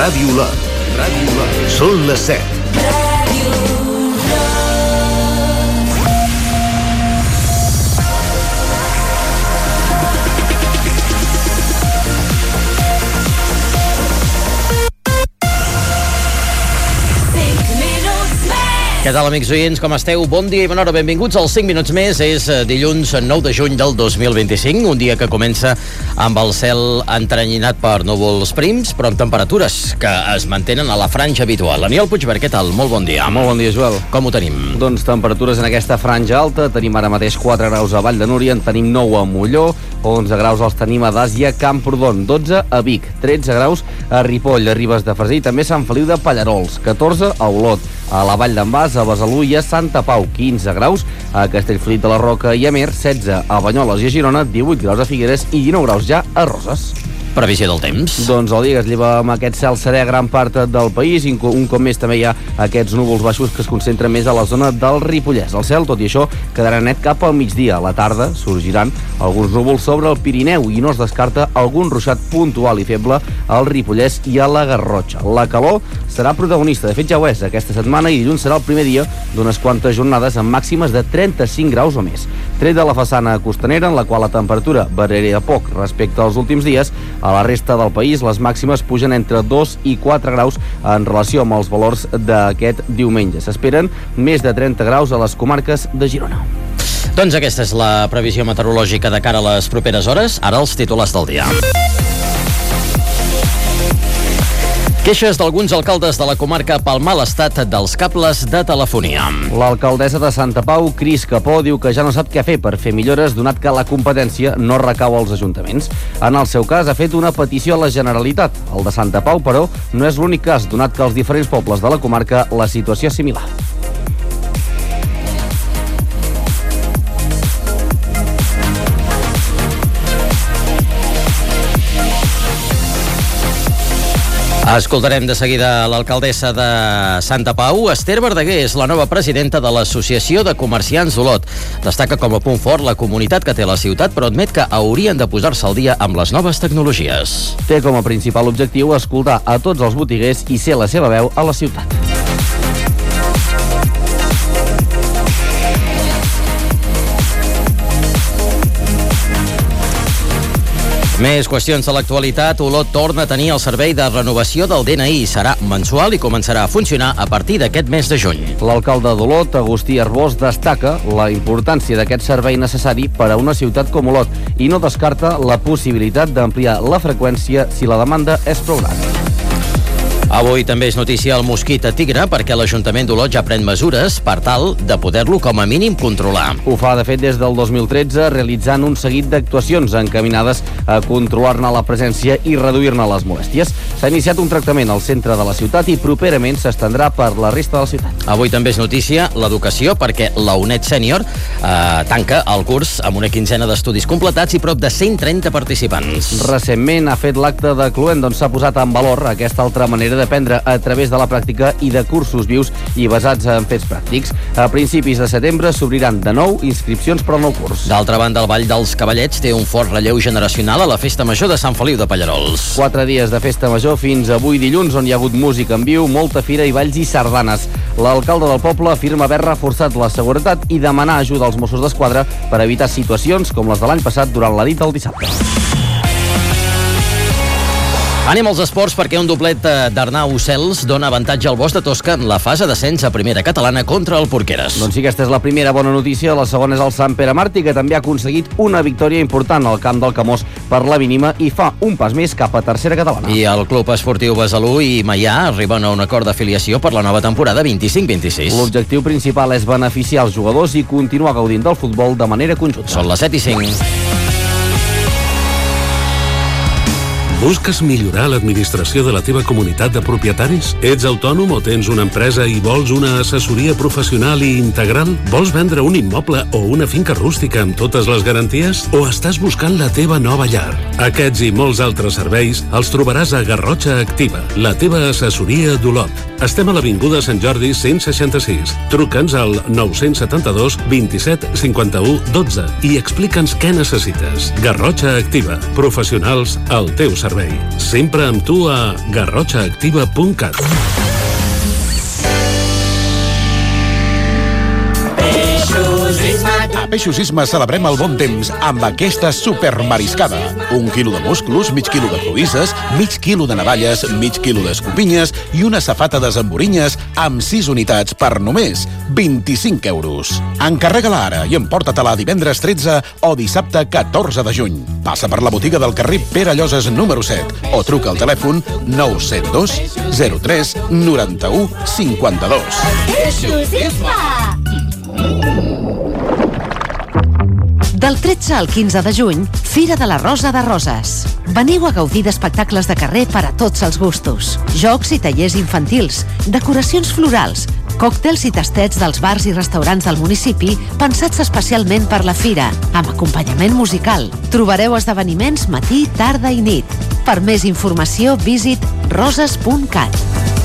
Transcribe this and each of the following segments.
Ràdio Lot. Són les 7. Què tal, amics oients, com esteu? Bon dia i bona hora, benvinguts als 5 minuts més. És dilluns 9 de juny del 2025, un dia que comença amb el cel entrenyinat per núvols prims, però amb temperatures que es mantenen a la franja habitual. Aniol Puigvert, què tal? Molt bon dia. Molt bon dia, Joel. Com ho tenim? Doncs temperatures en aquesta franja alta. Tenim ara mateix 4 graus a Vall de Núria, en tenim 9 a Molló, 11 graus els tenim a Dàsia, Camprodon, 12 a Vic, 13 graus a Ripoll, a Ribes de Freser i també Sant Feliu de Pallarols, 14 a Olot, a la Vall d'en Bas, a Besalú i a Santa Pau, 15 graus a Castellfollit de la Roca i Amer, 16 a Banyoles i a Girona, 18 graus a Figueres i 19 graus ja a Roses. Previsió del temps. Doncs el dia que es lleva amb aquest cel serè a gran part del país, un cop més també hi ha aquests núvols baixos que es concentren més a la zona del Ripollès. El cel, tot i això, quedarà net cap al migdia. A la tarda sorgiran alguns núvols sobre el Pirineu i no es descarta algun ruixat puntual i feble al Ripollès i a la Garrotxa. La calor serà protagonista, de fet ja ho és aquesta setmana, i dilluns serà el primer dia d'unes quantes jornades amb màximes de 35 graus o més. Tret de la façana costanera, en la qual la temperatura variarà poc respecte als últims dies, a la resta del país les màximes pugen entre 2 i 4 graus en relació amb els valors d'aquest diumenge. S'esperen més de 30 graus a les comarques de Girona. Doncs aquesta és la previsió meteorològica de cara a les properes hores. Ara els titulars del dia. Queixes d'alguns alcaldes de la comarca pel mal estat dels cables de telefonia. L'alcaldessa de Santa Pau, Cris Capó, diu que ja no sap què fer per fer millores donat que la competència no recau als ajuntaments. En el seu cas ha fet una petició a la Generalitat. El de Santa Pau, però, no és l'únic cas, donat que als diferents pobles de la comarca la situació és similar. Escoltarem de seguida l'alcaldessa de Santa Pau. Esther Verdaguer és la nova presidenta de l'Associació de Comerciants d'Olot. Destaca com a punt fort la comunitat que té la ciutat, però admet que haurien de posar-se al dia amb les noves tecnologies. Té com a principal objectiu escoltar a tots els botiguers i ser la seva veu a la ciutat. Més qüestions de l'actualitat. Olot torna a tenir el servei de renovació del DNI. Serà mensual i començarà a funcionar a partir d'aquest mes de juny. L'alcalde d'Olot, Agustí Arbós, destaca la importància d'aquest servei necessari per a una ciutat com Olot i no descarta la possibilitat d'ampliar la freqüència si la demanda és prou gran. Avui també és notícia el mosquit tigre perquè l'Ajuntament d'Olot ja pren mesures per tal de poder-lo com a mínim controlar. Ho fa, de fet, des del 2013, realitzant un seguit d'actuacions encaminades a controlar-ne la presència i reduir-ne les molèsties. S'ha iniciat un tractament al centre de la ciutat i properament s'estendrà per la resta de la ciutat. Avui també és notícia l'educació perquè la UNED Sènior tanca el curs amb una quinzena d'estudis completats i prop de 130 participants. Recentment ha fet l'acte de Cluent, on s'ha posat en valor aquesta altra manera d'aprendre a través de la pràctica i de cursos vius i basats en fets pràctics. A principis de setembre s'obriran de nou inscripcions per al nou curs. D'altra banda, el Vall dels Cavallets té un fort relleu generacional a la Festa Major de Sant Feliu de Pallarols. 4 dies de Festa Major fins avui dilluns, on hi ha hagut música en viu, molta fira i balls i sardanes. L'alcalde del poble afirma haver reforçat la seguretat i demanar ajuda als Mossos d'Esquadra per evitar situacions com les de l'any passat durant la nit del dissabte. Anem als esports perquè un doblet d'Arnau Cels dona avantatge al Bosch de Tosca en la fase d'ascens a primera catalana contra el Porqueres. Doncs sí, aquesta és la primera bona notícia. La segona és el Sant Pere Màrtir, que també ha aconseguit una victòria important al camp del Camós per la mínima i fa un pas més cap a tercera catalana. I el Club Esportiu Besalú i Maià arriben a un acord d'afiliació per la nova temporada 25-26. L'objectiu principal és beneficiar els jugadors i continuar gaudint del futbol de manera conjunta. Són les 7:05. Busques millorar l'administració de la teva comunitat de propietaris? Ets autònom o tens una empresa i vols una assessoria professional i integral? Vols vendre un immoble o una finca rústica amb totes les garanties? O estàs buscant la teva nova llar? Aquests i molts altres serveis els trobaràs a Garrotxa Activa, la teva assessoria d'Olot. Estem a l'Avinguda Sant Jordi 166. Truca'ns al 972 27 51 12 i explica'ns què necessites. Garrotxa Activa. Professionals al teu servei. Sempre amb tu a garrotxaactiva.cat. A Peixos Isma celebrem el bon temps amb aquesta supermariscada. 1 quilo de musclos, mig quilo de cloïsses, mig quilo de navalles, mig quilo d'escopinyes i una safata de zamborinyes amb 6 unitats per només 25 euros. Encarrega-la ara i emporta-te-la divendres 13 o dissabte 14 de juny. Passa per la botiga del carrer Pere Lloses número 7 o truca al telèfon 972 03 91 52. Peixos Isma! Del 13 al 15 de juny, Fira de la Rosa de Roses. Veniu a gaudir d'espectacles de carrer per a tots els gustos. Jocs i tallers infantils, decoracions florals, còctels i tastets dels bars i restaurants del municipi pensats especialment per la fira, amb acompanyament musical. Trobareu esdeveniments matí, tarda i nit. Per més informació, visit roses.cat.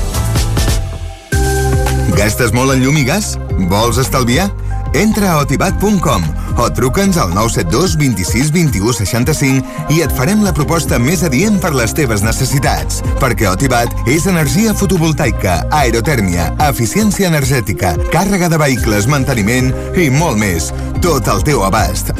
Gastes molt en llum i gas? Vols estalviar? Entra a otibat.com o truca'ns al 972 26 21 65 i et farem la proposta més adient per les teves necessitats. Perquè Otibat és energia fotovoltaica, aerotèrmia, eficiència energètica, càrrega de vehicles, manteniment i molt més. Tot al teu abast.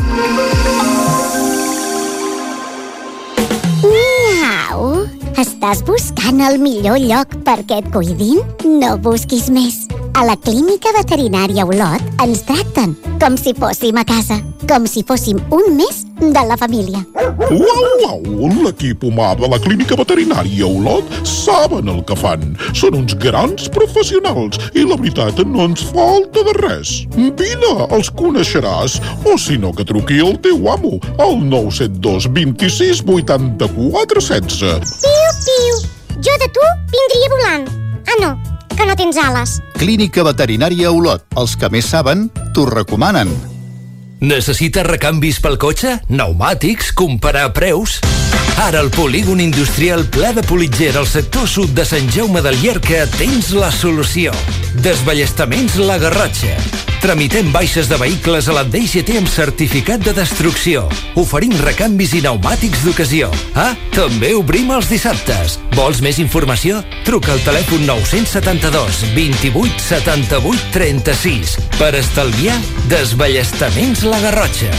Miau! Estàs buscant el millor lloc perquè et cuidin? No busquis més. A la Clínica Veterinària Olot ens tracten com si fóssim a casa, com si fóssim un més de la família. Uau! L'equip humà de la Clínica Veterinària Olot saben el que fan. Són uns grans professionals i la veritat no ens falta de res. Vine, els coneixeràs. O si no, que truqui el teu amo al 972 26 84 16. Piu, piu! Jo de tu vindria volant. Ah, no, que no tens ales. Clínica Veterinària Olot. Els que més saben, t'ho recomanen. Necessites recanvis pel cotxe? Pneumàtics? Comparar preus? Ara al polígon industrial ple de Politger al sector sud de Sant Jaume del Llierca tens la solució. Desballestaments La Garrotxa. Tramitem baixes de vehicles a la DGT amb certificat de destrucció. Oferim recanvis i pneumàtics d'ocasió. Ah, també obrim els dissabtes. Vols més informació? Truca al telèfon 972 28 78 36. Per estalviar, desballestaments La Garrotxa.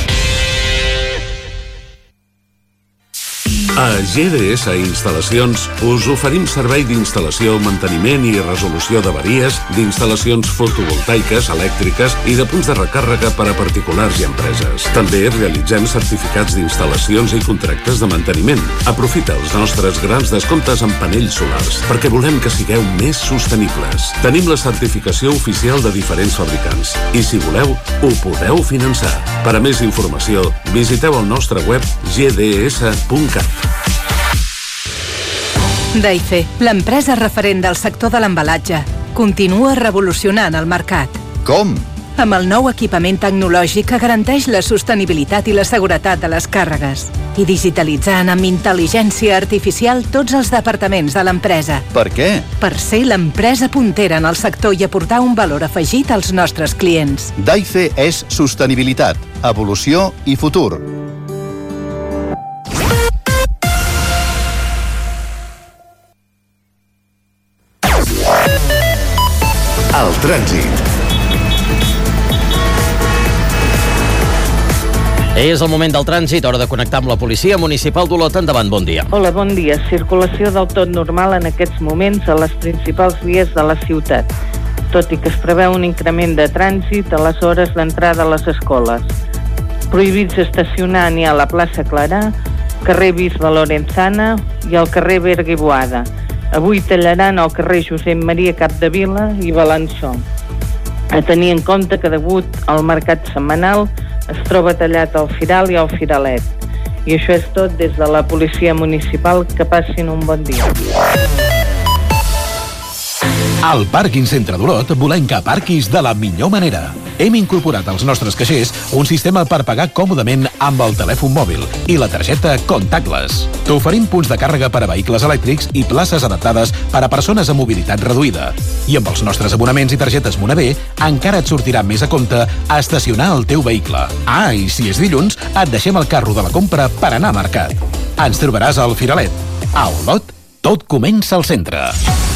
A GDS Instal·lacions us oferim servei d'instal·lació, manteniment i resolució d'averies, d'instal·lacions fotovoltaiques, elèctriques i de punts de recàrrega per a particulars i empreses. També realitzem certificats d'instal·lacions i contractes de manteniment. Aprofita els nostres grans descomptes en panells solars, perquè volem que sigueu més sostenibles. Tenim la certificació oficial de diferents fabricants i, si voleu, ho podeu finançar. Per a més informació, visiteu el nostre web gds.cat. Daife, l'empresa referent del sector de l'embalatge, continua revolucionant el mercat. Com? Amb el nou equipament tecnològic que garanteix la sostenibilitat i la seguretat de les càrregues i digitalitzant amb intel·ligència artificial tots els departaments de l'empresa. Per què? Per ser l'empresa puntera en el sector i aportar un valor afegit als nostres clients. Daife és sostenibilitat, evolució i futur. El trànsit. És el moment del trànsit, hora de connectar amb la policia municipal d'Olot. Endavant, bon dia. Hola, bon dia. Circulació del tot normal en aquests moments a les principals vies de la ciutat, tot i que es preveu un increment de trànsit a les hores d'entrada a les escoles. Prohibits estacionar ni a la plaça Clarà, carrer Bisbe Lorenzana i al carrer Berga i Boada. Avui tallaran al carrer Josep Maria Capdevila i Balançó. A tenir en compte que degut al mercat setmanal es troba tallat el Firal i el Firalet. I això és tot des de la policia municipal. Que passin un bon dia. Al Pàrquing Centre d'Olot volem que aparquis de la millor manera. Hem incorporat als nostres caixers un sistema per pagar còmodament amb el telèfon mòbil i la targeta Contactless. T'oferim punts de càrrega per a vehicles elèctrics i places adaptades per a persones amb mobilitat reduïda. I amb els nostres abonaments i targetes Monabé encara et sortirà més a compte a estacionar el teu vehicle. Ah, i si és dilluns, et deixem el carro de la compra per anar a mercat. Ens trobaràs al Firalet. A Olot, tot comença al centre.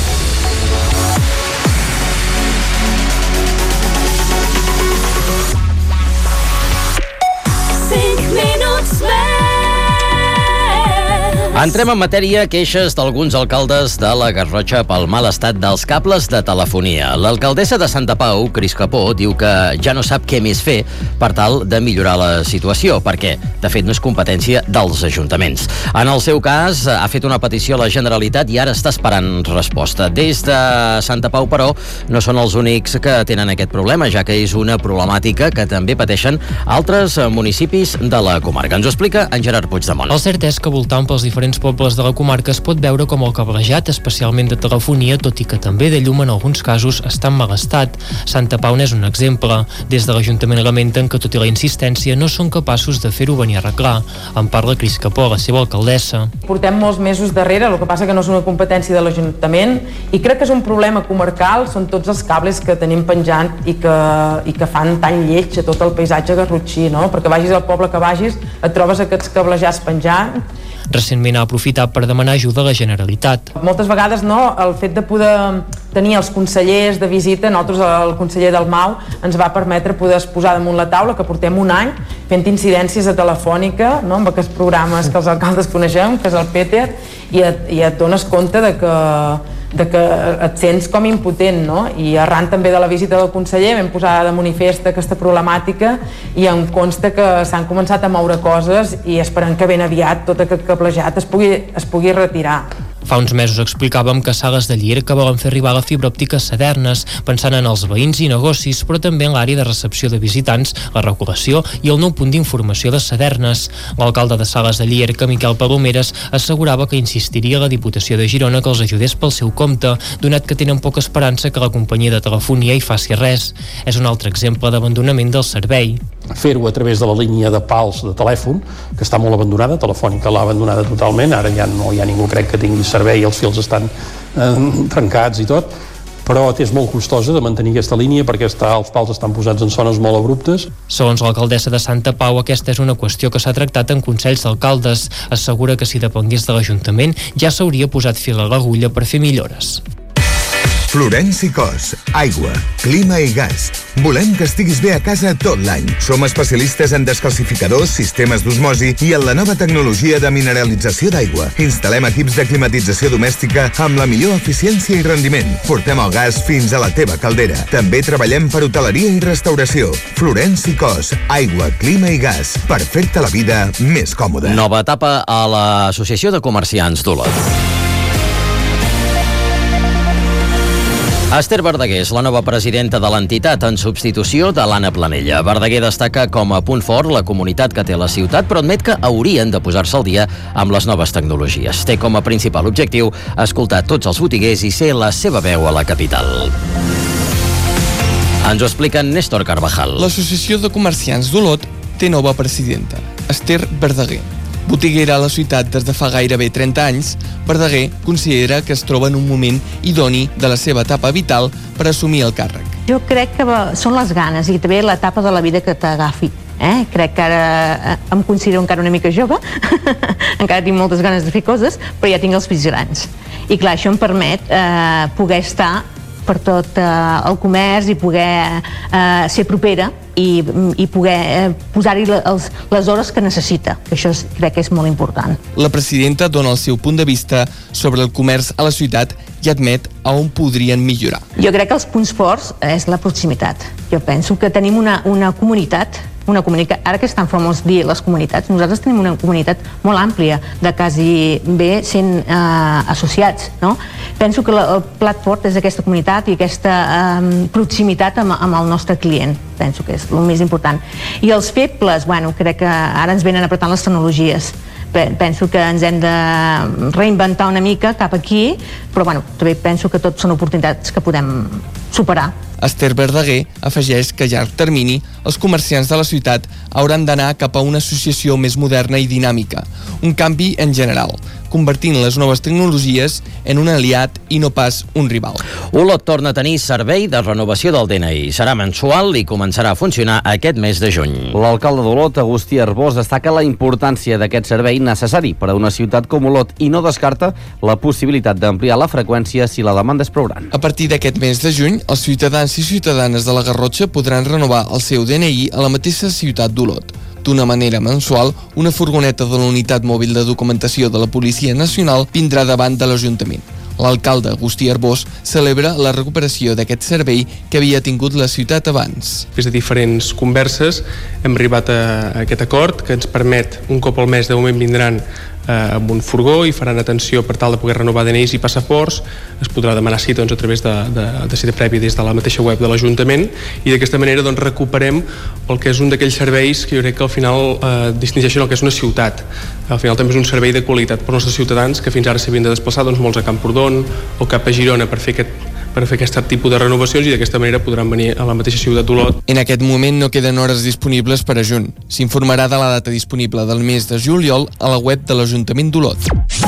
Entrem en matèria, queixes d'alguns alcaldes de la Garrotxa pel mal estat dels cables de telefonia. L'alcaldessa de Santa Pau, Cris Capó, diu que ja no sap què més fer per tal de millorar la situació, perquè, de fet, no és competència dels ajuntaments. En el seu cas, ha fet una petició a la Generalitat i ara està esperant resposta. Des de Santa Pau, però, no són els únics que tenen aquest problema, ja que és una problemàtica que també pateixen altres municipis de la comarca. Ens ho explica en Gerard Puigdemont. El cert és que voltant pels diferents pobles de la comarca es pot veure com el cablejat, especialment de telefonia, tot i que també de llum en alguns casos, està en mal estat. Santa Pau n'és un exemple. Des de l'Ajuntament lamenten que, tot i la insistència, no són capaços de fer-ho venir a arreglar. En parla Cris Capó, la seva alcaldessa. Portem molts mesos darrere, el que passa que no és una competència de l'Ajuntament i crec que és un problema comarcal, són tots els cables que tenim penjant i que fan tan lleig a tot el paisatge garrotxí, no? Perquè vagis al poble que vagis, et trobes aquests cablejats penjant. Recentment ha aprofitat per demanar ajuda a la Generalitat. Moltes vegades el fet de poder tenir els consellers de visita, nosaltres el conseller del MAU ens va permetre poder posar damunt la taula, que portem un any fent incidències a Telefònica, no? Amb aquests programes que els alcaldes coneixem, que és el Peter, i et dones compte de que et sents com impotent, no? I arran també de la visita del conseller vam posar de manifest aquesta problemàtica i em consta que s'han començat a moure coses i esperem que ben aviat tot aquest cablejat es pugui retirar. Fa uns mesos explicàvem que Sales de Llierca volen fer arribar la fibra òptica a Sadernes, pensant en els veïns i negocis, però també en l'àrea de recepció de visitants, la regulació i el nou punt d'informació de Sadernes. L'alcalde de Sales de Llierca, Miquel Palomeres, assegurava que insistiria a la Diputació de Girona que els ajudés pel seu compte, donat que tenen poca esperança que la companyia de telefonia hi faci res. És un altre exemple d'abandonament del servei. Fer-ho a través de la línia de pals de telèfon, que està molt abandonada, Telefònica l'ha abandonada totalment, ara ja no hi ha ningú, crec, que tingui servei, els fils estan trencats i tot, però és molt costosa de mantenir aquesta línia perquè els pals estan posats en zones molt abruptes. Segons l'alcaldessa de Santa Pau, aquesta és una qüestió que s'ha tractat en consells d'alcaldes. Assegura que si depengués de l'Ajuntament ja s'hauria posat fil a l'agulla per fer millores. Florenci Cos, aigua, clima i gas. Volem que estiguis bé a casa tot l'any. Som especialistes en descalcificadors, sistemes d'osmosi i en la nova tecnologia de mineralització d'aigua. Instal·lem equips de climatització domèstica amb la millor eficiència i rendiment. Portem el gas fins a la teva caldera. També treballem per hoteleria i restauració. Florenci Cos, aigua, clima i gas. Per fer-te la vida més còmoda. Nova etapa a l'Associació de Comerciants d'Olot. Esther Verdaguer és la nova presidenta de l'entitat en substitució de l'Anna Planella. Verdaguer destaca com a punt fort la comunitat que té la ciutat, però admet que haurien de posar-se al dia amb les noves tecnologies. Té com a principal objectiu escoltar tots els botiguers i ser la seva veu a la capital. Ens ho explica Néstor Carvajal. L'Associació de Comerciants d'Olot té nova presidenta, Esther Verdaguer. Botiguera a la ciutat des de fa gairebé 30 anys, Verdaguer considera que es troba en un moment idoni de la seva etapa vital per assumir el càrrec. Jo crec que són les ganes i també l'etapa de la vida que t'agafi. Crec que ara em considero encara una mica jove, encara tinc moltes ganes de fer coses, però ja tinc els fills grans. I clar, això em permet poder estar per tot el comerç i poder ser propera i poder posar-hi les hores que necessita, que això crec que és molt important. La presidenta dona el seu punt de vista sobre el comerç a la ciutat i admet a on podrien millorar. Jo crec que els punts forts és la proximitat. Jo penso que tenim una comunitat, ara que és tan famós dir les comunitats, nosaltres tenim una comunitat molt àmplia de quasi bé 100 associats, no? Penso que el plat fort és aquesta comunitat i aquesta proximitat amb el nostre client. Penso que és el més important. I els febles, crec que ara ens venen apretant les tecnologies. Penso que ens hem de reinventar una mica cap aquí, però també penso que tot són oportunitats que podem superar. Esther Verdaguer afegeix que a llarg termini els comerciants de la ciutat hauran d'anar cap a una associació més moderna i dinàmica, un canvi en general, convertint les noves tecnologies en un aliat i no pas un rival. Olot torna a tenir servei de renovació del DNI. Serà mensual i començarà a funcionar aquest mes de juny. L'alcalde d'Olot, Agustí Arbós, destaca la importància d'aquest servei necessari per a una ciutat com Olot i no descarta la possibilitat d'ampliar la freqüència si la demanda és prou gran. A partir d'aquest mes de juny, els ciutadans i ciutadanes de la Garrotxa podran renovar el seu DNI a la mateixa ciutat d'Olot. D'una manera mensual, una furgoneta de la Unitat Mòbil de Documentació de la Policia Nacional vindrà davant de l'Ajuntament. L'alcalde Agustí Arbós celebra la recuperació d'aquest servei que havia tingut la ciutat abans. Des de diferents converses hem arribat a aquest acord que ens permet, un cop al mes de moment vindran amb un furgó i faran atenció per tal de poder renovar DNIs i passaports. Es podrà demanar cita a través de cita prèvia des de la mateixa web de l'Ajuntament i d'aquesta manera recuperem el que és un d'aquells serveis que jo crec que al final distingeixen el que és una ciutat. Al final també és un servei de qualitat per als nostres ciutadans que fins ara s'havien de desplaçar molts a Camprodon o cap a Girona per fer aquest tipus de renovacions i d'aquesta manera podran venir a la mateixa ciutat d'Olot. En aquest moment no queden hores disponibles per a juny. S'informarà de la data disponible del mes de juliol a la web de l'Ajuntament d'Olot.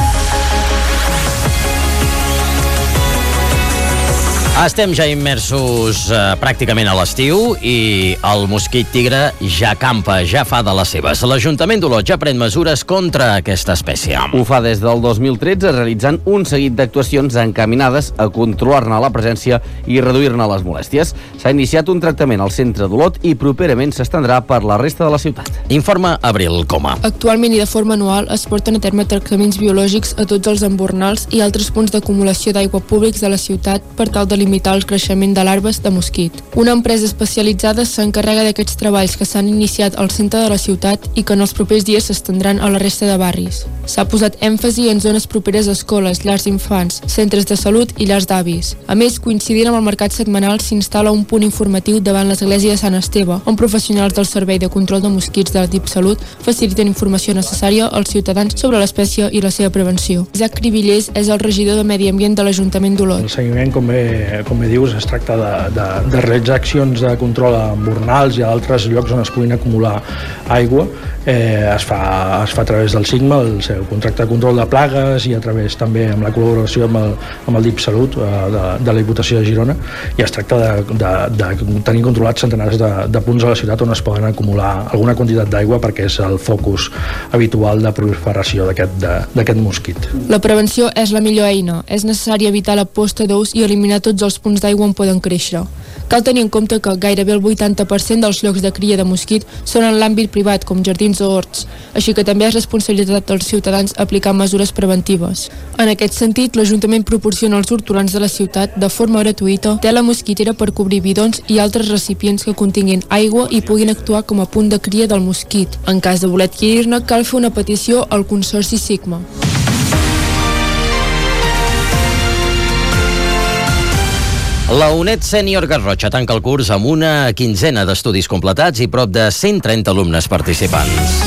Estem ja immersos pràcticament a l'estiu i el mosquit tigre ja campa, ja fa de les seves. L'Ajuntament d'Olot ja pren mesures contra aquesta espècie. Ho fa des del 2013 realitzant un seguit d'actuacions encaminades a controlar-ne la presència i reduir-ne les molèsties. S'ha iniciat un tractament al centre d'Olot i properament s'estendrà per la resta de la ciutat. Informa Abril Coma. Actualment i de forma anual es porten a terme tractaments biològics a tots els embornals i altres punts d'acumulació d'aigua públics de la ciutat per tal de limitar el creixement de larves de mosquit. Una empresa especialitzada s'encarrega d'aquests treballs que s'han iniciat al centre de la ciutat i que en els propers dies s'estendran a la resta de barris. S'ha posat èmfasi en zones properes a escoles, llars d'infants, centres de salut i llars d'avis. A més, coincidint amb el mercat setmanal, s'instal·la un punt informatiu davant l'església de Sant Esteve, on professionals del Servei de Control de Mosquits de la DIPSalut faciliten informació necessària als ciutadans sobre l'espècie i la seva prevenció. Isaac Cribillers és el regidor de Medi Ambient de l'Ajuntament d'Olot. El seguiment, com bé dius, es tracta de realitzar accions de control a embornals i a altres llocs on es puguin acumular aigua. Es fa a través del SIGMA, el seu contracte de control de plagues, i a través també amb la col·laboració amb el DIPSalut de la Diputació de Girona, i es tracta de tenir controlats centenars de punts a la ciutat on es poden acumular alguna quantitat d'aigua perquè és el focus habitual de proliferació d'aquest mosquit. La prevenció és la millor eina. És necessari evitar la posta d'ous i eliminar tots els punts d'aigua on poden créixer. Cal tenir en compte que gairebé el 80% dels llocs de cria de mosquit són en l'àmbit privat, com jardins o horts, així que també és responsabilitat dels ciutadans aplicar mesures preventives. En aquest sentit, l'Ajuntament proporciona als hortolans de la ciutat, de forma gratuïta, tela mosquitera per cobrir bidons i altres recipients que continguin aigua i puguin actuar com a punt de cria del mosquit. En cas de voler adquirir-ne, cal fer una petició al Consorci Sigma. La UNED Sènior Garrotxa tanca el curs amb una quinzena d'estudis completats i prop de 130 alumnes participants.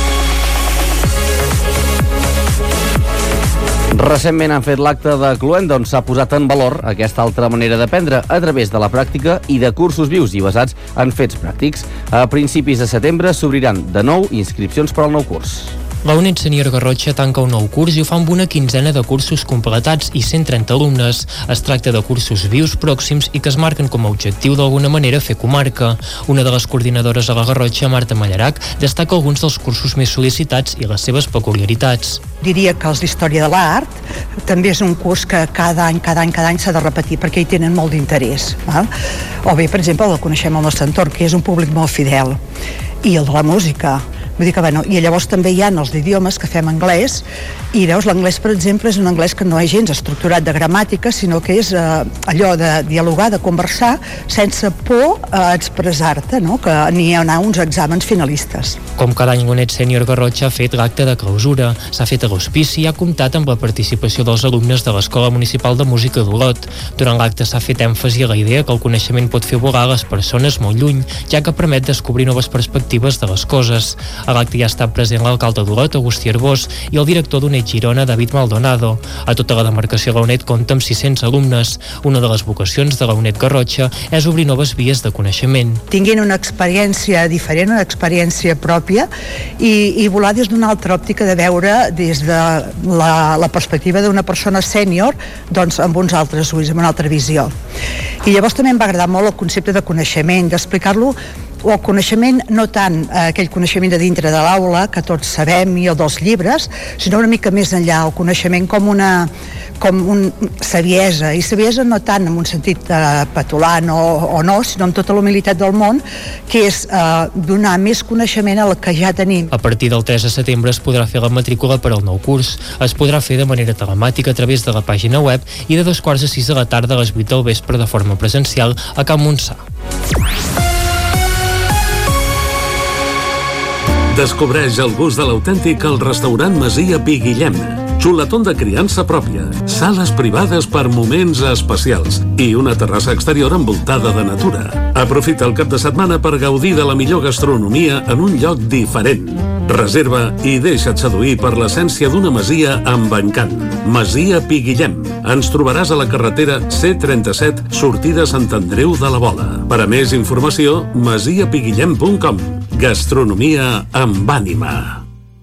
Recentment han fet l'acte de Cluenda, on s'ha posat en valor aquesta altra manera d'aprendre a través de la pràctica i de cursos vius i basats en fets pràctics. A principis de setembre s'obriran de nou inscripcions per al nou curs. La UNED Sènior Garrotxa tanca un nou curs i ho fa amb una quinzena de cursos completats i 130 alumnes. Es tracta de cursos vius pròxims i que es marquen com a objectiu d'alguna manera fer comarca. Una de les coordinadores a la Garrotxa, Marta Mallarac, destaca alguns dels cursos més sol·licitats i les seves peculiaritats. Diria que els d'Història de l'Art també és un curs que cada any s'ha de repetir perquè hi tenen molt d'interès. O bé, per exemple, el coneixem al nostre entorn, que és un públic molt fidel. I el de la música. Vull dir que, i llavors també hi ha els d'idiomes que fem anglès, i veus, l'anglès, per exemple, és un anglès que no és gens estructurat de gramàtica, sinó que és allò de dialogar, de conversar, sense por a expressar-te, no? Que n'hi ha uns exàmens finalistes. Com cada any, l'UNED Sènior Garrotxa ha fet l'acte de clausura. S'ha fet a l'hospici i ha comptat amb la participació dels alumnes de l'Escola Municipal de Música d'Olot. Durant l'acte s'ha fet èmfasi a la idea que el coneixement pot fer volar les persones molt lluny, ja que permet descobrir noves perspectives de les coses. A l'acte hi ha estat present l'alcalde d'Olot, Agustí Arbós, i el director d'UNED Girona, David Maldonado. A tota la demarcació de la UNED compta amb 600 alumnes. Una de les vocacions de la UNED Garrotxa és obrir noves vies de coneixement. Tinguin una experiència diferent, una experiència pròpia i volar des d'una altra òptica, de veure des de la perspectiva d'una persona sènior, doncs amb uns altres ulls, amb una altra visió. I llavors també em va agradar molt el concepte de coneixement, d'explicar-lo, o el coneixement, no tant aquell coneixement de dintre de l'aula, que tots sabem, i el dels llibres, sinó una mica més enllà, el coneixement com una saviesa, i saviesa no tant en un sentit petulant o no, sinó amb tota la humilitat del món, que és donar més coneixement al que ja tenim. A partir del 3 de setembre es podrà fer la matrícula per al nou curs. Es podrà fer de manera telemàtica a través de la pàgina web i de 2:45 de la tarda a les 8 del vespre de forma presencial a Can Montsà. Descobreix el gust de l'autèntic al restaurant Masia Pi Guillem. Xuletón de criança pròpia, sales privades per moments especials i una terrassa exterior envoltada de natura. Aprofita el cap de setmana per gaudir de la millor gastronomia en un lloc diferent. Reserva i deixa't seduir per l'essència d'una masia amb encant. Masia Pi Guillem. Ens trobaràs a la carretera C37, sortida Sant Andreu de la Vola. Per a més informació, masiapiguillem.com. Gastronomia amb ànima.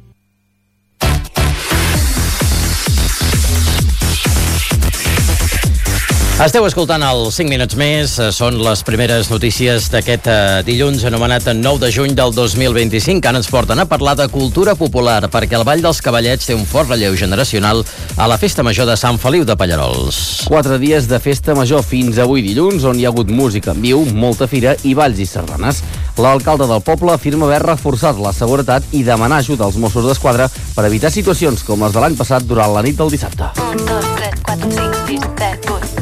Esteu escoltant el 5 minuts més, són les primeres notícies d'aquest dilluns anomenat 9 de juny del 2025, que ara ens porten a parlar de cultura popular, perquè el Ball dels Cavallets té un fort relleu generacional a la Festa Major de Sant Feliu de Pallerols. 4 dies de Festa Major fins avui dilluns, on hi ha hagut música en viu, molta fira i balls i sardanes. L'alcalde del poble afirma haver reforçat la seguretat i demanar ajuda als Mossos d'Esquadra per evitar situacions com les de l'any passat durant la nit del dissabte. 1, 2, 3, 4, 5, 6, 7, 8.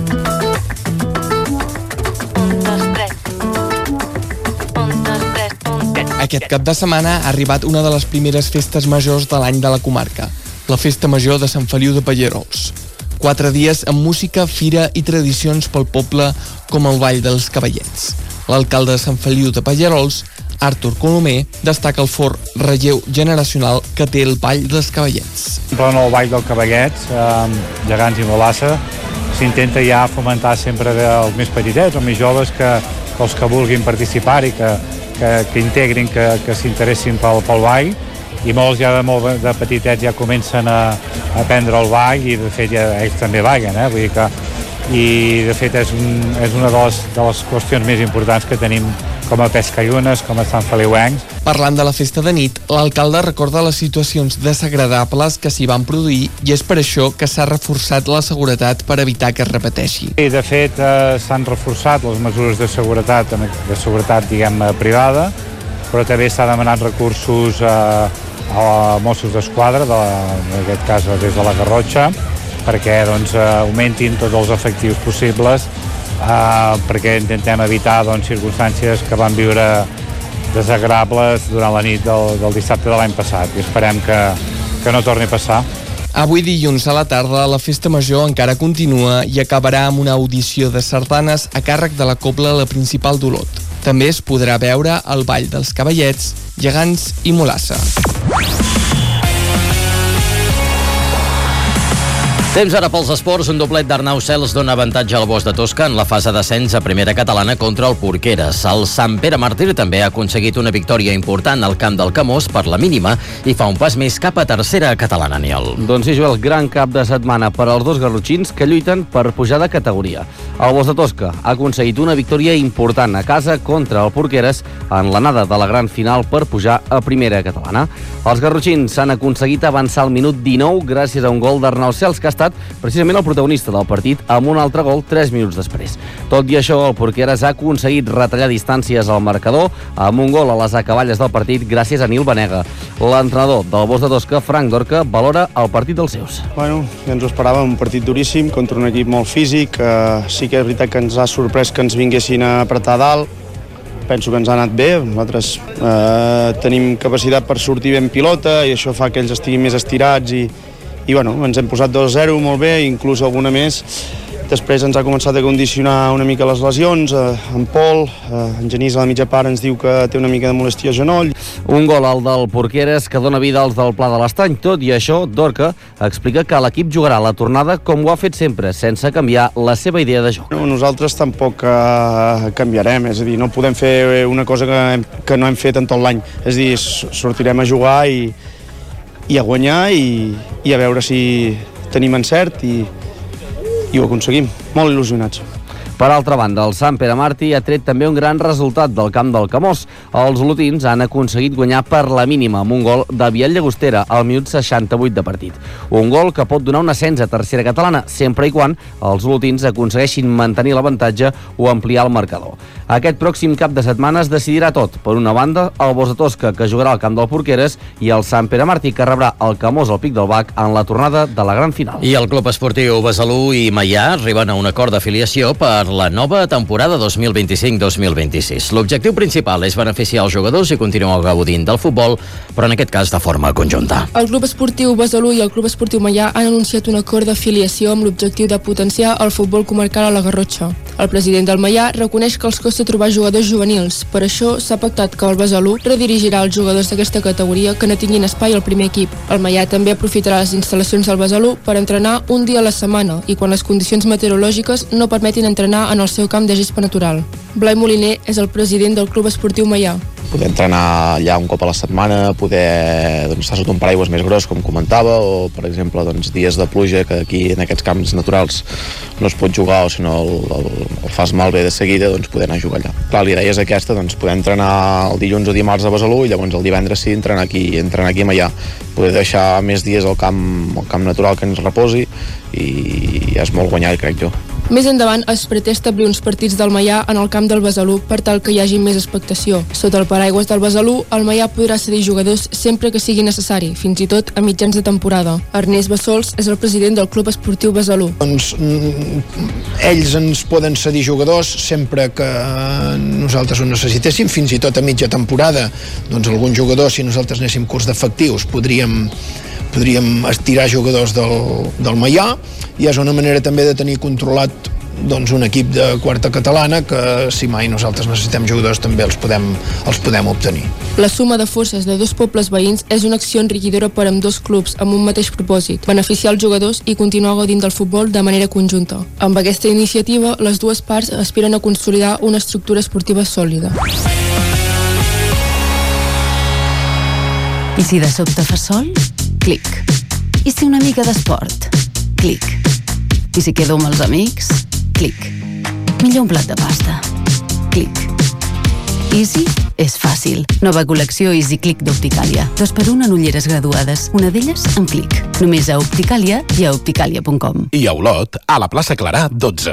Aquest cap de setmana ha arribat una de les primeres festes majors de l'any de la comarca, la Festa Major de Sant Feliu de Pallerols. 4 dies amb música, fira i tradicions pel poble com el Ball dels Cavallets. L'alcalde de Sant Feliu de Pallerols, Artur Colomer, destaca el fort relleu generacional que té el Ball dels Cavallets. En el Ball dels Cavallets, gegants i molassa, s'intenta ja fomentar sempre els més petitets, els més joves, els que vulguin participar i que integrin, que s'interessin pel ball, i molts ja de petitets ja comencen a aprendre el ball i de fet ja ells també ballen, vull dir que, i de fet és una de les qüestions més importants que tenim com a pescallunes, com a Sant Feliuencs. Parlant de la festa de nit, l'alcalde recorda les situacions desagradables que s'hi van produir i és per això que s'ha reforçat la seguretat per evitar que es repeteixi. I de fet s'han reforçat les mesures de seguretat diguem privada, però també s'ha demanat recursos a Mossos d'Esquadra, en aquest cas des de la Garrotxa, perquè augmentin tots els efectius possibles, perquè intentem evitar circumstàncies que van viure desagradables durant la nit del dissabte de l'any passat, i esperem que no torni a passar. Avui dilluns a la tarda la Festa Major encara continua i acabarà amb una audició de sardanes a càrrec de la Cobla La Principal d'Olot. També es podrà veure el Ball dels Cavallets, gegants i molassa. Temps ara pels esports. Un doblet d'Arnau Cels dona avantatge al Bosch de Tosca en la fase d'ascens a primera catalana contra el Porqueres. El Sant Pere Màrtir també ha aconseguit una victòria important al camp del Camós per la mínima i fa un pas més cap a tercera catalana, Aniol. Doncs sí, Joel, gran cap de setmana per als dos garrotxins que lluiten per pujar de categoria. El Bosch de Tosca ha aconseguit una victòria important a casa contra el Porqueres en l'anada de la gran final per pujar a primera catalana. Els garrotxins han aconseguit avançar al minut 19 gràcies a un gol d'Arnau Cels, que ha estat precisament el protagonista del partit amb un altre gol 3 minuts després. Tot i això, el Porqueres ha aconseguit retallar distàncies al marcador amb un gol a les acaballes del partit gràcies a Nil Banega. L'entrenador del Bosch de Tosca, Frank Dorca, valora el partit dels seus. Bueno, ja ens ho esperàvem, un partit duríssim contra un equip molt físic. Sí que és veritat que ens ha sorprès que ens vinguessin a apretar dalt. Penso que ens ha anat bé. Nosaltres tenim capacitat per sortir ben pilota i això fa que ells estiguin més estirats i bueno, ens hem posat 2-0 molt bé, inclús alguna més, Després ens ha començat a condicionar una mica les lesions, en Pol, en Genís a la mitja part ens diu que té una mica de molèstia al genoll. Un gol al del Porqueres que dona vida als del Pla de l'Estany. Tot i això, Dorca explica que l'equip jugarà la tornada com ho ha fet sempre, sense canviar la seva idea de joc. Nosaltres tampoc canviarem, és a dir, no podem fer una cosa que no hem fet en tot l'any. És a dir, sortirem a jugar i a guanyar i a veure si tenim encert i ho aconseguim. Molt il·lusionats. Per altra banda, el Sant Pere Martí ha tret també un gran resultat del camp del Camós. Els olotins han aconseguit guanyar per la mínima amb un gol de Biel Llagostera al minut 68 de partit. Un gol que pot donar un ascens a tercera catalana, sempre i quan els olotins aconsegueixin mantenir l'avantatge o ampliar el marcador. Aquest pròxim cap de setmana es decidirà tot. Per una banda, el Bosa Tosca, que jugarà al camp del Porqueres, i el Sant Pere Martí, que rebrà el Camós al Pic del Bac en la tornada de la gran final. I el Club Esportiu Besalú i Maià arriben a un acord d'afiliació per la nova temporada 2025-2026. L'objectiu principal és beneficiar els jugadors i continuar gaudint del futbol, però en aquest cas de forma conjunta. El Club Esportiu Besalú i el Club Esportiu Maià han anunciat un acord d'afiliació amb l'objectiu de potenciar el futbol comarcal a la Garrotxa. El president del Maià reconeix que els costa trobar jugadors juvenils. Per això s'ha pactat que el Besalú redirigirà els jugadors d'aquesta categoria que no tinguin espai al primer equip. El Maià també aprofitarà les instal·lacions del Besalú per entrenar un dia a la setmana i quan les condicions meteorològiques no permetin entrenar en el seu camp de gespa natural. Blai Moliner és el president del Club Esportiu Maià. Poder entrenar allà un cop a la setmana, poder estar sota un paraigües més gros, com comentava, o, per exemple, dies de pluja, que aquí en aquests camps naturals no es pot jugar, o si no el fas malbé de seguida, poder anar a jugar allà. Clar, la idea és aquesta, poder entrenar el dilluns o dimarts a Besalú i llavors el divendres sí entrenar aquí a Maià. Poder deixar més dies al camp natural que ens reposi i és molt guanyar, crec jo. Més endavant es pretén establir uns partits del Maià en el camp del Besalú per tal que hi hagi més expectació. Sota el paraigües del Besalú, el Maià podrà cedir jugadors sempre que sigui necessari, fins i tot a mitjans de temporada. Ernest Bassols és el president del Club Esportiu Besalú. Ells ens poden cedir jugadors sempre que nosaltres ho necessitéssim, fins i tot a mitja temporada. Algun jugador, si nosaltres anéssim curts d'efectius, podríem estirar jugadors del Maià, i és una manera també de tenir controlat un equip de quarta catalana que si mai nosaltres necessitem jugadors també els podem obtenir. La suma de forces de dos pobles veïns és una acció enriquidora per amb dos clubs amb un mateix propòsit, beneficiar els jugadors i continuar gaudint del futbol de manera conjunta. Amb aquesta iniciativa, les dues parts aspiren a consolidar una estructura esportiva sòlida. I si de sobte fa sol? Clic. I si una mica d'esport? Clic. I si quedo amb els amics? Clic. Millor un plat de pasta. Clic. Easy és fàcil. Nova col·lecció Easy Click d'Opticàlia. 2x1 en ulleres graduades. Una d'elles amb Clic. Només a Opticàlia i a opticàlia.com. I a Olot, a la plaça Clarà, 12.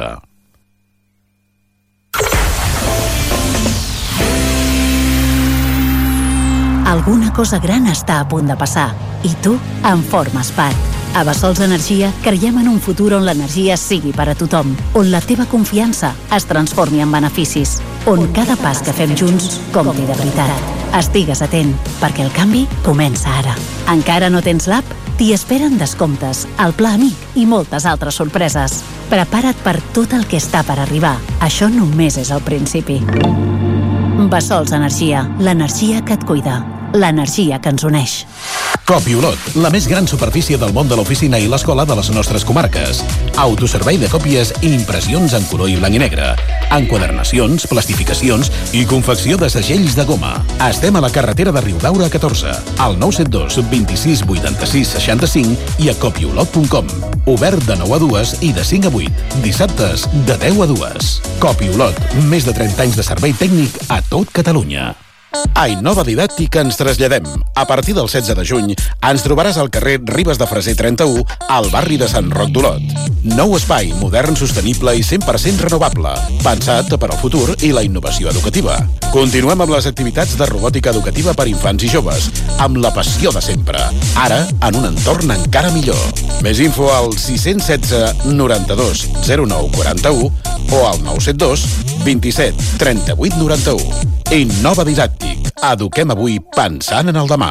Alguna cosa gran està a punt de passar i tu en formes part. A Bassols Energia creiem en un futur on l'energia sigui per a tothom, on la teva confiança es transformi en beneficis, on cada pas que fem junts compti de veritat. Estigues atent, perquè el canvi comença ara. Encara no tens l'app? T'hi esperen descomptes, el Pla Amic i moltes altres sorpreses. Prepara't per tot el que està per arribar. Això només és el principi. Bassols Energia, l'energia que et cuida, l'energia que ens uneix. Copi Olot, la més gran superfície del món de l'oficina i l'escola de les nostres comarques. Autoservei de còpies i impressions en color i blanc i negre. Enquadernacions, plastificacions i confecció de segells de goma. Estem a la carretera de Riudaura 14, al 972 26 86 65 i a copiolot.com. Obert de 9 a 2 i de 5 a 8. Dissabtes de 10 a 2. Copi Olot, més de 30 anys de servei tècnic a tot Catalunya. A Innova Didàctica ens traslladem. A partir del 16 de juny ens trobaràs al carrer Ribes de Freser 31, al barri de Sant Roc d'Olot. Nou espai, modern, sostenible i 100% renovable, pensat per al futur i la innovació educativa. Continuem amb les activitats de robòtica educativa per infants i joves, amb la passió de sempre. Ara, en un entorn encara millor. Més info al 616 92 09 41 o al 972 27 38 91. Innova Didàctic. Eduquem avui pensant en el demà.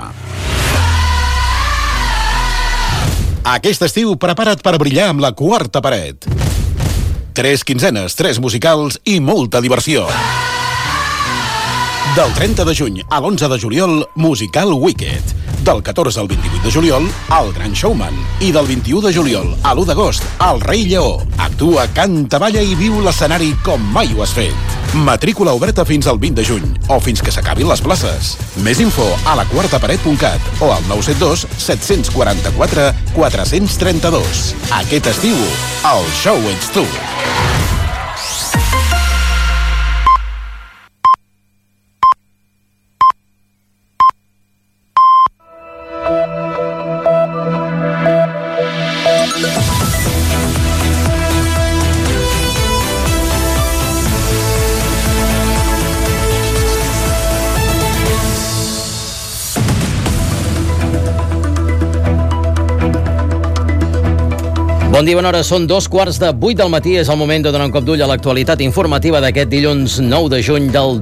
Aquest estiu prepara't per brillar amb la quarta paret. 3 quinzenes, 3 musicals i molta diversió. Del 30 de juny a l'11 de juliol, musical Wicked. Del 14 al 28 de juliol, El Gran Showman. I del 21 de juliol a l'1 d'agost, El Rei Lleó. Actua, canta, balla i viu l'escenari com mai ho has fet. Matrícula oberta fins al 20 de juny o fins que s'acabin les places. Més info a laquartaparet.cat o al 972 744 432. Aquest estiu, el show ets tu. Bon dia, bona hora. Són 2:15 del matí. És el moment de donar un cop d'ull a l'actualitat informativa d'aquest dilluns 9 de juny del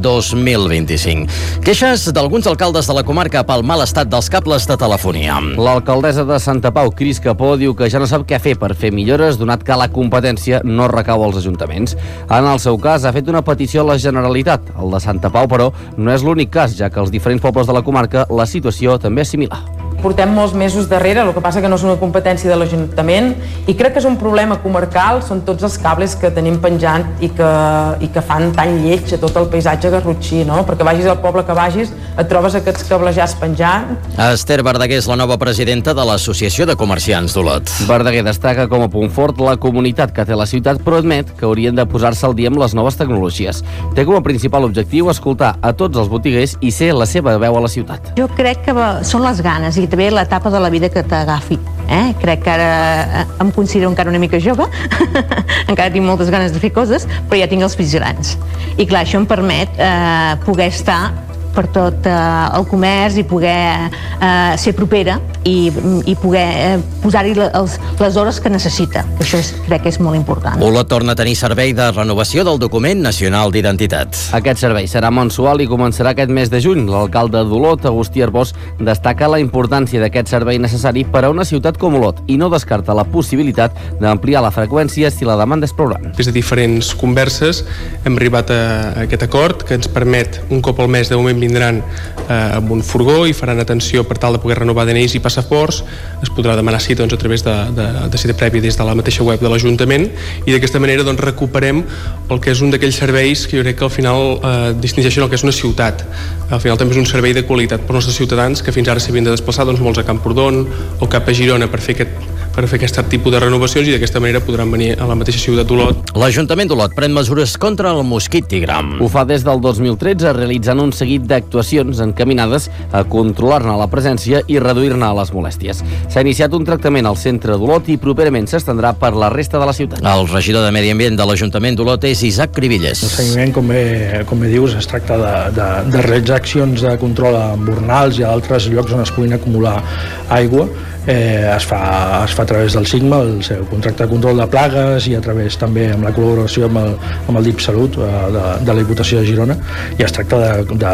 2025. Queixes d'alguns alcaldes de la comarca pel mal estat dels cables de telefonia. L'alcaldessa de Santa Pau, Cris Capó, diu que ja no sap què fer per fer millores, donat que la competència no recau als ajuntaments. En el seu cas, ha fet una petició a la Generalitat. El de Santa Pau, però, no és l'únic cas, ja que als diferents pobles de la comarca la situació també és similar. Portem molts mesos darrere, el que passa que no és una competència de l'Ajuntament i crec que és un problema comarcal, són tots els cables que tenim penjant i que fan tan lleig a tot el paisatge garrotxí, no? Perquè vagis al poble que vagis et trobes aquests cablejats penjant. Esther Verdaguer és la nova presidenta de l'Associació de Comerciants d'Olot. Verdaguer destaca com a punt fort la comunitat que té la ciutat, però admet que haurien de posar-se al dia amb les noves tecnologies. Té com a principal objectiu escoltar a tots els botiguers i ser la seva veu a la ciutat. Jo crec que són les ganes i també l'etapa de la vida que t'agafi. Crec que ara em considero encara una mica jove, encara tinc moltes ganes de fer coses, però ja tinc els fills grans. I clar, això em permet poder estar per tot el comerç i poder ser propera i poder posar-hi les hores que necessita, que això crec que és molt important. Olot torna a tenir servei de renovació del document nacional d'identitat. Aquest servei serà mensual i començarà aquest mes de juny. L'alcalde d'Olot, Agustí Arbós, destaca la importància d'aquest servei necessari per a una ciutat com Olot i no descarta la possibilitat d'ampliar la freqüència si la demanda és prou gran. Des de diferents converses hem arribat a aquest acord que ens permet un cop al mes, de moment vindran amb un furgó i faran atenció per tal de poder renovar DNIs i passaports. Es podrà demanar cita a través de cita prèvia des de la mateixa web de l'Ajuntament i d'aquesta manera recuperem el que és un d'aquells serveis que jo crec que al final distingeixen el que és una ciutat. Al final també és un servei de qualitat per als nostres ciutadans que fins ara s'havien de desplaçar molts a Camprodon o cap a Girona per fer aquest tipus de renovacions i d'aquesta manera podran venir a la mateixa ciutat d'Olot. L'Ajuntament d'Olot pren mesures contra el mosquit tigre. Ho fa des del 2013 realitzant un seguit d'actuacions encaminades a controlar-ne la presència i reduir-ne les molèsties. S'ha iniciat un tractament al centre d'Olot i properament s'estendrà per la resta de la ciutat. El regidor de Medi Ambient de l'Ajuntament d'Olot és Isaac Cribilles. El seguiment, com bé dius, es tracta de realitzar accions de control a embornals i a altres llocs on es puguin acumular aigua. Es fa a través del SIGMA, el seu contracte de control de plagues, i a través també amb la col·laboració amb el DIP Salut de la Diputació de Girona, i es tracta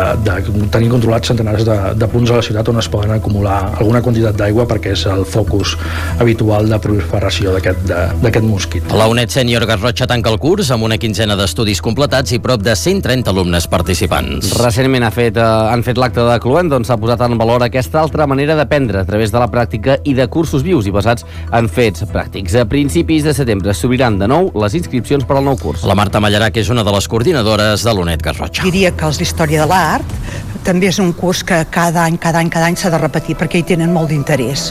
de tenir controlats centenars de punts a la ciutat on es poden acumular alguna quantitat d'aigua perquè és el focus habitual de proliferació d'aquest mosquit. La UNED Sènior Garrotxa tanca el curs amb una quinzena d'estudis completats i prop de 130 alumnes participants. Recentment han fet l'acte de Cluent, on s'ha posat en valor aquesta altra manera d'aprendre a través de la pràctica i de cursos vius i basats en fets pràctics. A principis de setembre s'obriran de nou les inscripcions per al nou curs. La Marta Mallarac és una de les coordinadores de l'UNED Garrotxa. Diria que els d'Història de l'Art també és un curs que cada any s'ha de repetir perquè hi tenen molt d'interès.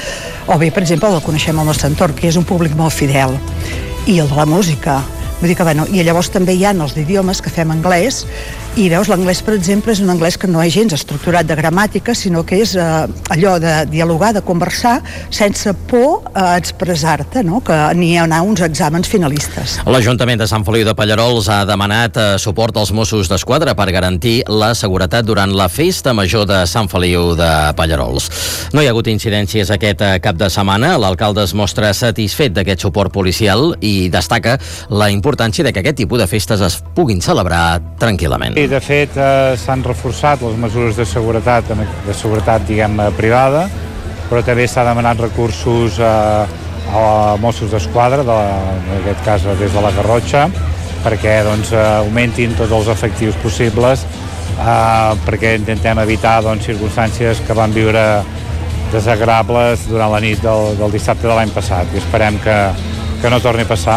O bé, per exemple, el coneixem al nostre entorn, que és un públic molt fidel. I el de la música. Vull dir que, i llavors també hi ha els d'idiomes que fem anglès, i veus, l'anglès, per exemple, és un anglès que no és gens estructurat de gramàtica, sinó que és allò de dialogar, de conversar, sense por a expressar-te, no? Que n'hi ha uns exàmens finalistes. L'Ajuntament de Sant Feliu de Pallerols ha demanat suport als Mossos d'Esquadra per garantir la seguretat durant la festa major de Sant Feliu de Pallerols. No hi ha hagut incidències aquest cap de setmana. L'alcalde es mostra satisfet d'aquest suport policial i destaca la importància de que aquest tipus de festes es puguin celebrar tranquil·lament. De fet, s'han reforçat les mesures de seguretat, diguem, privada, però també s'ha demanat recursos a Mossos d'Esquadra, en aquest cas des de la Garrotxa, perquè augmentin tots els efectius possibles, perquè intentem evitar circumstàncies que van viure desagradables durant la nit del dissabte de l'any passat, i esperem que no torni a passar.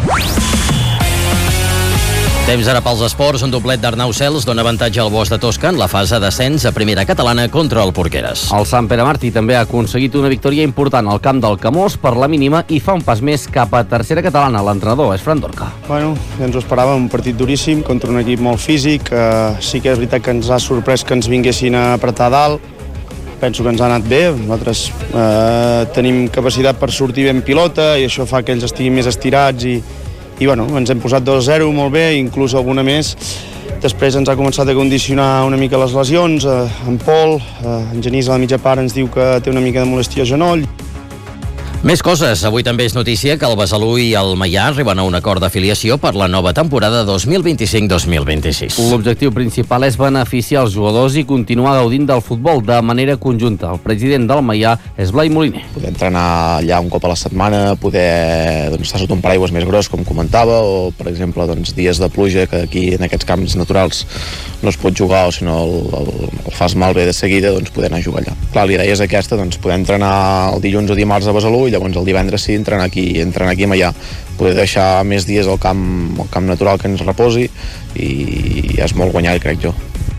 Temps ara pels esports. Un doblet d'Arnau Cels dona avantatge al Bosch de Tosca en la fase d'ascens a primera catalana contra el Porqueres. El Sant Pere Martí també ha aconseguit una victòria important al camp del Camós per la mínima i fa un pas més cap a tercera catalana. L'entrenador és Fran Dorca. Bueno, ja ens ho esperàvem, un partit duríssim contra un equip molt físic. Sí que és veritat que ens ha sorprès que ens vinguessin a apretar dalt. Penso que ens ha anat bé. Nosaltres tenim capacitat per sortir ben pilota i això fa que ells estiguin més estirats i bueno, ens hem posat 2-0 molt bé, inclús alguna més. Després ens ha començat a condicionar una mica les lesions, en Pol, en Genís a la mitja part ens diu que té una mica de molèstia al genoll. Més coses. Avui també és notícia que el Besalú i el Maià arriben a un acord d'afiliació per la nova temporada 2025-2026. L'objectiu principal és beneficiar els jugadors i continuar gaudint del futbol de manera conjunta. El president del Maià és Blai Moliner. Poder entrenar allà un cop a la setmana, poder estar sota un paraigües més gros, com comentava, o, per exemple, dies de pluja, que aquí en aquests camps naturals no es pot jugar, o si no el fas malbé de seguida, poder anar a jugar allà. Clar, la idea és aquesta, poder entrenar el dilluns o dimarts a Besalú i llavors el divendres sí entrenar aquí a Maià, poder deixar més dies al camp natural que ens reposi, i és molt guanyat, crec jo.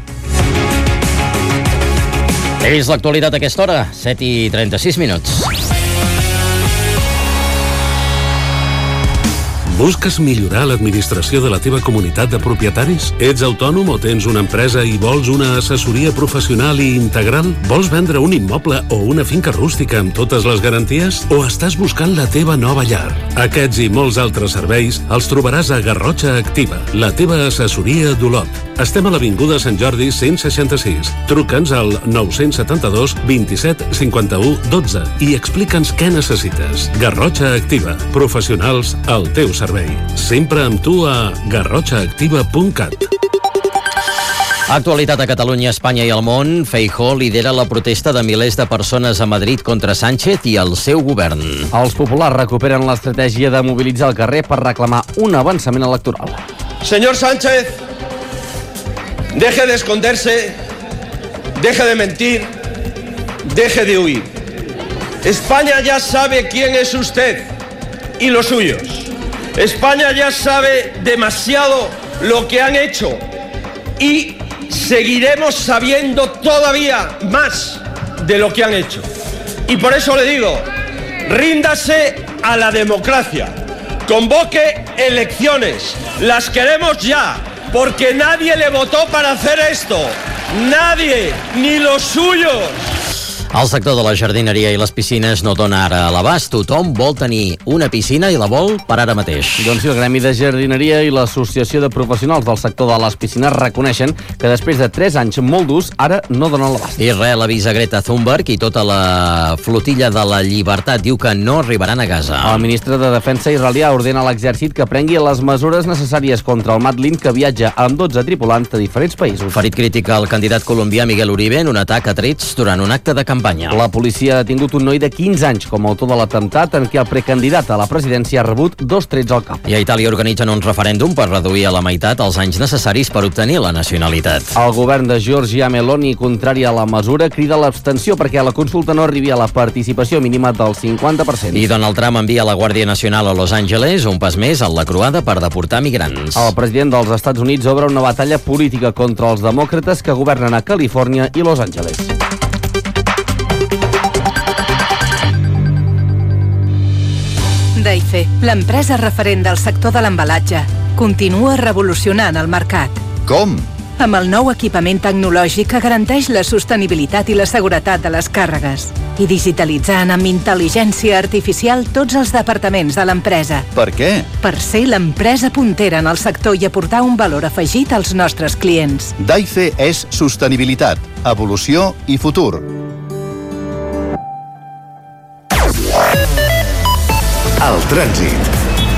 És l'actualitat a aquesta hora, 7:36 minuts. Busques millorar l'administració de la teva comunitat de propietaris? Ets autònom o tens una empresa i vols una assessoria professional i integral? Vols vendre un immoble o una finca rústica amb totes les garanties? O estàs buscant la teva nova llar? Aquests i molts altres serveis els trobaràs a Garrotxa Activa, la teva assessoria d'Olot. Estem a l'Avinguda Sant Jordi 166. Truca'ns al 972 27 51 12 i explica'ns què necessites. Garrotxa Activa, professionals al teu servei. Sempre amb tu a garrotxaactiva.cat. Actualitat a Catalunya, Espanya i el món. Feijóo lidera la protesta de milers de persones a Madrid contra Sánchez i el seu govern. Els populars recuperen l'estratègia de mobilitzar el carrer per reclamar un avançament electoral. Señor Sánchez, deje de esconderse, deje de mentir, deje de huir. España ya sabe quién es usted y los suyos. España ya sabe demasiado lo que han hecho y seguiremos sabiendo todavía más de lo que han hecho. Y por eso le digo, ríndase a la democracia, convoque elecciones, las queremos ya, porque nadie le votó para hacer esto, nadie, ni los suyos. El sector de la jardineria i les piscines no dona ara a l'abast. Tothom vol tenir una piscina i la vol per ara mateix. Doncs sí, el Gremi de Jardineria i l'Associació de Professionals del sector de les piscines reconeixen que després de 3 anys molt durs, ara no donen l'abast. Israel avisa Greta Thunberg i tota la flotilla de la llibertat diu que no arribaran a Gaza. El ministre de Defensa israelià ordena a l'exèrcit que prengui les mesures necessàries contra el Matlin, que viatja amb 12 tripulants de diferents països. Ferit crítica al candidat colombià Miguel Uribe en un atac a trets durant un acte de campanya. La policia ha detingut un noi de 15 anys com a autor de l'atemptat en què el precandidat a la presidència ha rebut 2 trets al cap. I a Itàlia organitzen un referèndum per reduir a la meitat els anys necessaris per obtenir la nacionalitat. El govern de Giorgia Meloni, contrari a la mesura, crida a l'abstenció perquè la consulta no arribi a la participació mínima del 50%. I Donald Trump envia la Guàrdia Nacional a Los Angeles, un pas més en la croada per deportar migrants. El president dels Estats Units obre una batalla política contra els demòcrates que governen a Califòrnia i Los Angeles. Daife, l'empresa referent del sector de l'embalatge, continua revolucionant el mercat. Com? Amb el nou equipament tecnològic que garanteix la sostenibilitat i la seguretat de les càrregues i digitalitzant amb intel·ligència artificial tots els departaments de l'empresa. Per què? Per ser l'empresa puntera en el sector i aportar un valor afegit als nostres clients. Daife és sostenibilitat, evolució i futur. El trànsit.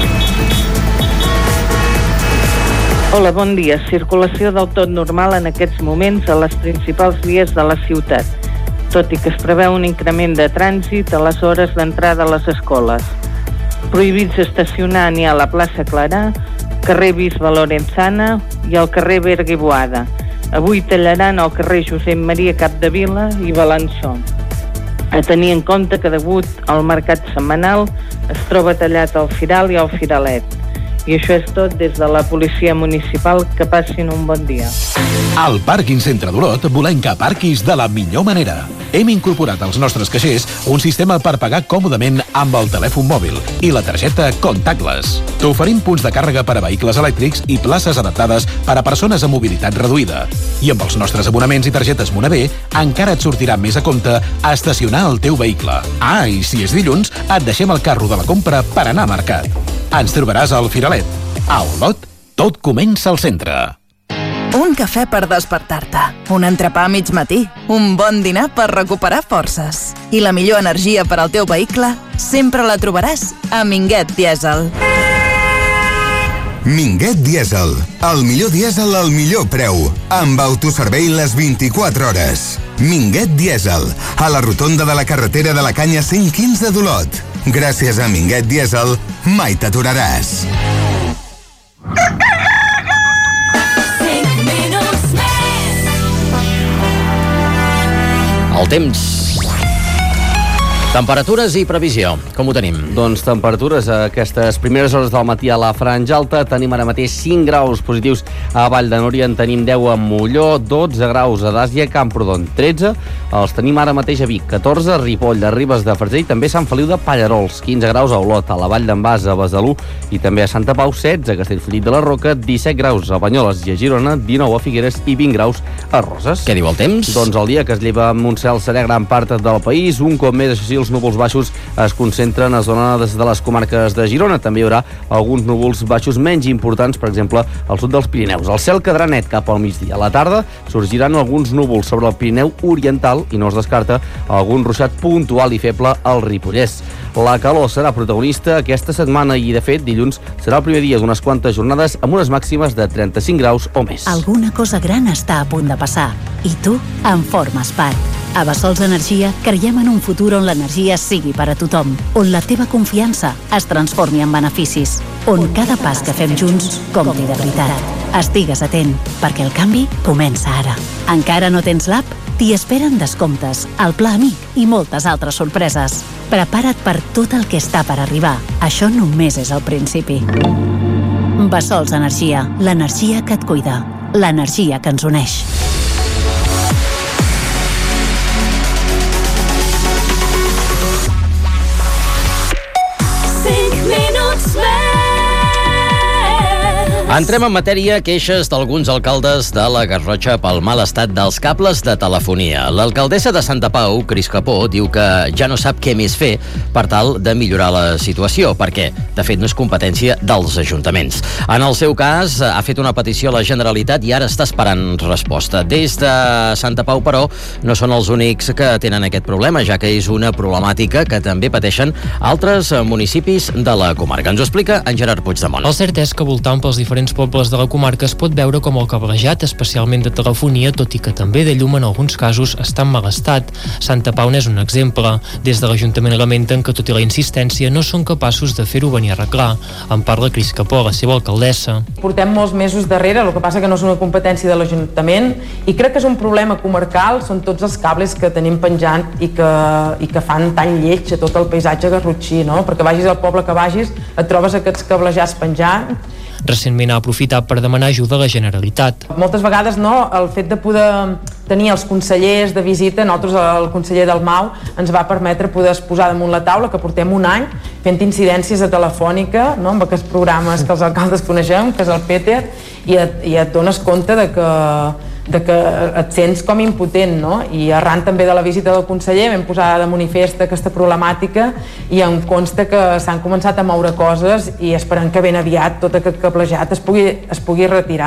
Hola, bon dia. Circulació del tot normal en aquests moments a les principals vies de la ciutat. tot i que es preveu un increment de trànsit a les hores d'entrada a les escoles. Prohibits estacionar ni a la plaça Clarà, carrer Bisbe Lorenzana i al carrer Berga i Boada. Avui tallaran al carrer Josep Maria Capdevila i Balançó. A tenir en compte que degut al mercat setmanal es troba tallat al Firal i al Firalet. I això és tot des de la Policia Municipal. Que passin un bon dia. Al Pàrquing Centre d'Olot volem que aparquis de la millor manera. Hem incorporat als nostres caixers un sistema per pagar còmodament amb el telèfon mòbil i la targeta contactless. T'oferim punts de càrrega per a vehicles elèctrics i places adaptades per a persones amb mobilitat reduïda. I amb els nostres abonaments i targetes Monavé encara et sortirà més a compte estacionar el teu vehicle. Ah, i si és dilluns, et deixem el carro de la compra per anar a mercat. Ens trobaràs al Firalet. A Olot, tot comença al centre. Un cafè per despertar-te, un entrepà a mig matí, un bon dinar per recuperar forces. I la millor energia per al teu vehicle sempre la trobaràs a Minguet Dièsel. Minguet Dièsel, el millor dièsel al millor preu, amb autoservei les 24 hores. Minguet Dièsel, a la rotonda de la carretera de la Canya 115 d'Olot. Gràcies a Minguet Dièsel, mai t'aturaràs. El temps. Temperatures i previsió, com ho tenim? Doncs temperatures a aquestes primeres hores del matí a la Franja Alta. Tenim ara mateix 5 graus positius a Vall de Núria, en tenim 10 a Molló, 12 graus a Dàsia, Camprodon 13, els tenim ara mateix a Vic, 14 a Ripoll, a Ribes de Freser i també a Sant Feliu de Pallarols, 15 graus a Olot, a la Vall d'en Bas, a Besalú i també a Santa Pau, 16 a Castellfollit de la Roca, 17 graus a Banyoles i a Girona, 19 a Figueres i 20 graus a Roses. Què diu el temps? Doncs el dia que es lleva amb un cel serè gran part del país, un cop més, això sí, els núvols baixos es concentren a zones de les comarques de Girona. També hi haurà alguns núvols baixos menys importants, per exemple, al sud dels Pirineus. El cel quedarà net cap al migdia. A la tarda sorgiran alguns núvols sobre el Pirineu oriental i no es descarta algun ruixat puntual i feble al Ripollès. La calor serà protagonista aquesta setmana i, de fet, dilluns serà el primer dia d'unes quantes jornades amb unes màximes de 35 graus o més. Alguna cosa gran està a punt de passar i tu en formes part. A Bassols Energia creiem en un futur on l'energia sigui per a tothom, on la teva confiança es transformi en beneficis, on cada pas que fem junts compti de veritat. Estigues atent, perquè el canvi comença ara. Encara no tens l'app? T'hi esperen descomptes, el Pla Amic i moltes altres sorpreses. Prepara't per tot el que està per arribar. Això només és el principi. Bassols Energia, l'energia que et cuida, l'energia que ens uneix. Entrem en matèria, queixes d'alguns alcaldes de la Garrotxa pel mal estat dels cables de telefonia. L'alcaldessa de Santa Pau, Cris Capó, diu que ja no sap què més fer per tal de millorar la situació, perquè, de fet, no és competència dels ajuntaments. En el seu cas, ha fet una petició a la Generalitat i ara està esperant resposta. Des de Santa Pau, però, no són els únics que tenen aquest problema, ja que és una problemàtica que també pateixen altres municipis de la comarca. Ens ho explica en Gerard Puigdemont. El cert és que voltant pels diferents pobles de la comarca es pot veure com el cablejat, especialment de telefonia, tot i que també de llum en alguns casos, està en mal estat. Santa Pau n'és un exemple. Des de l'Ajuntament lamenten que, tot i la insistència, no són capaços de fer-ho venir a arreglar. En parla Cris Capó, la seva alcaldessa. Portem molts mesos darrere, el que passa que no és una competència de l'Ajuntament i crec que és un problema comarcal, són tots els cables que tenim penjant i que fan tan lleig a tot el paisatge garrotxí, no? Perquè vagis al poble que vagis, et trobes aquests cablejats penjant. Recentment ha aprofitat per demanar ajuda a la Generalitat. Moltes vegades el fet de poder tenir els consellers de visita, nosaltres el conseller Dalmau ens va permetre poder posar damunt la taula, que portem un any fent incidències a Telefònica, no? Amb aquests programes que els alcaldes coneixem, que és el Peter, i et dones compte de que et sents com impotent, no? I arran també de la visita del conseller vam posar de manifest aquesta problemàtica i em consta que s'han començat a moure coses i esperem que ben aviat tot aquest cablejat es pugui retirar.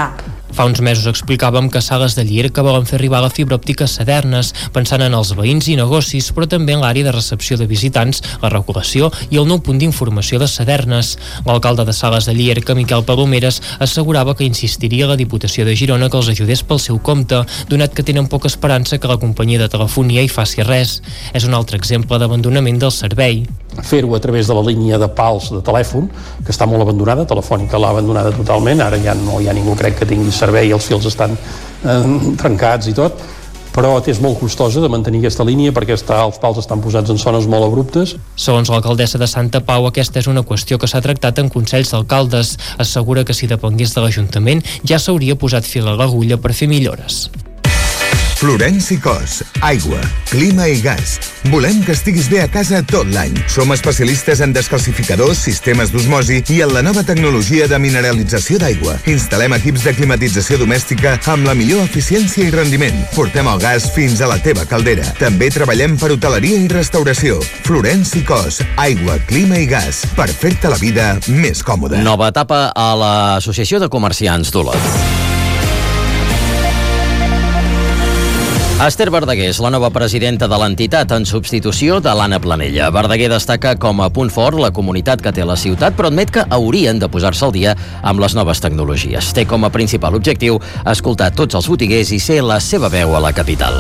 Fa uns mesos explicàvem que Sales de Llierca volen fer arribar la fibra òptica a Sadernes, pensant en els veïns i negocis, però també en l'àrea de recepció de visitants, la regulació i el nou punt d'informació de Sadernes. L'alcalde de Sales de Llierca, Miquel Palomeres, assegurava que insistiria a la Diputació de Girona que els ajudés pel seu compte, donat que tenen poca esperança que la companyia de telefonia hi faci res. És un altre exemple d'abandonament del servei. Fer-ho a través de la línia de pals de telèfon, que està molt abandonada, Telefònica l'ha abandonada totalment, ara ja no hi ha ningú, crec, que tingui servei, els fils estan trencats i tot, però és molt costosa de mantenir aquesta línia perquè els pals estan posats en zones molt abruptes. Segons l'alcaldessa de Santa Pau, aquesta és una qüestió que s'ha tractat en consells d'alcaldes. Assegura que si depengués de l'Ajuntament ja s'hauria posat fil a l'agulla per fer millores. Florenci Cos, aigua, clima i gas. Volem que estiguis bé a casa tot l'any. Som especialistes en descalcificadors, sistemes d'osmosi i en la nova tecnologia de mineralització d'aigua. Instal·lem equips de climatització domèstica amb la millor eficiència i rendiment. Portem el gas fins a la teva caldera. També treballem per hoteleria i restauració. Florenci Cos, aigua, clima i gas. Per fer-te la vida més còmoda. Nova etapa a l'Associació de Comerciants d'Olot. Esther Verdaguer és la nova presidenta de l'entitat en substitució de l'Anna Planella. Verdaguer destaca com a punt fort la comunitat que té la ciutat, però admet que haurien de posar-se al dia amb les noves tecnologies. Té com a principal objectiu escoltar tots els botiguers i ser la seva veu a la capital.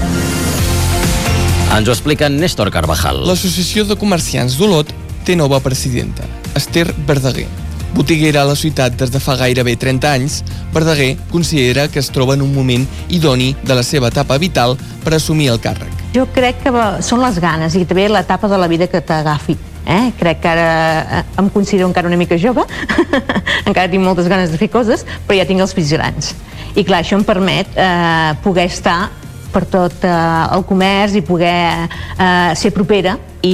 Ens ho explica Néstor Carvajal. L'Associació de Comerciants d'Olot té nova presidenta, Esther Verdaguer. Botiguera a la ciutat des de fa gairebé 30 anys, Verdaguer considera que es troba en un moment idoni de la seva etapa vital per assumir el càrrec. Jo crec que són les ganes i també l'etapa de la vida que t'agafi. Crec que ara em considero encara una mica jove, encara tinc moltes ganes de fer coses, però ja tinc els fills grans. I clar, això em permet poder estar per tot el comerç i poder ser propera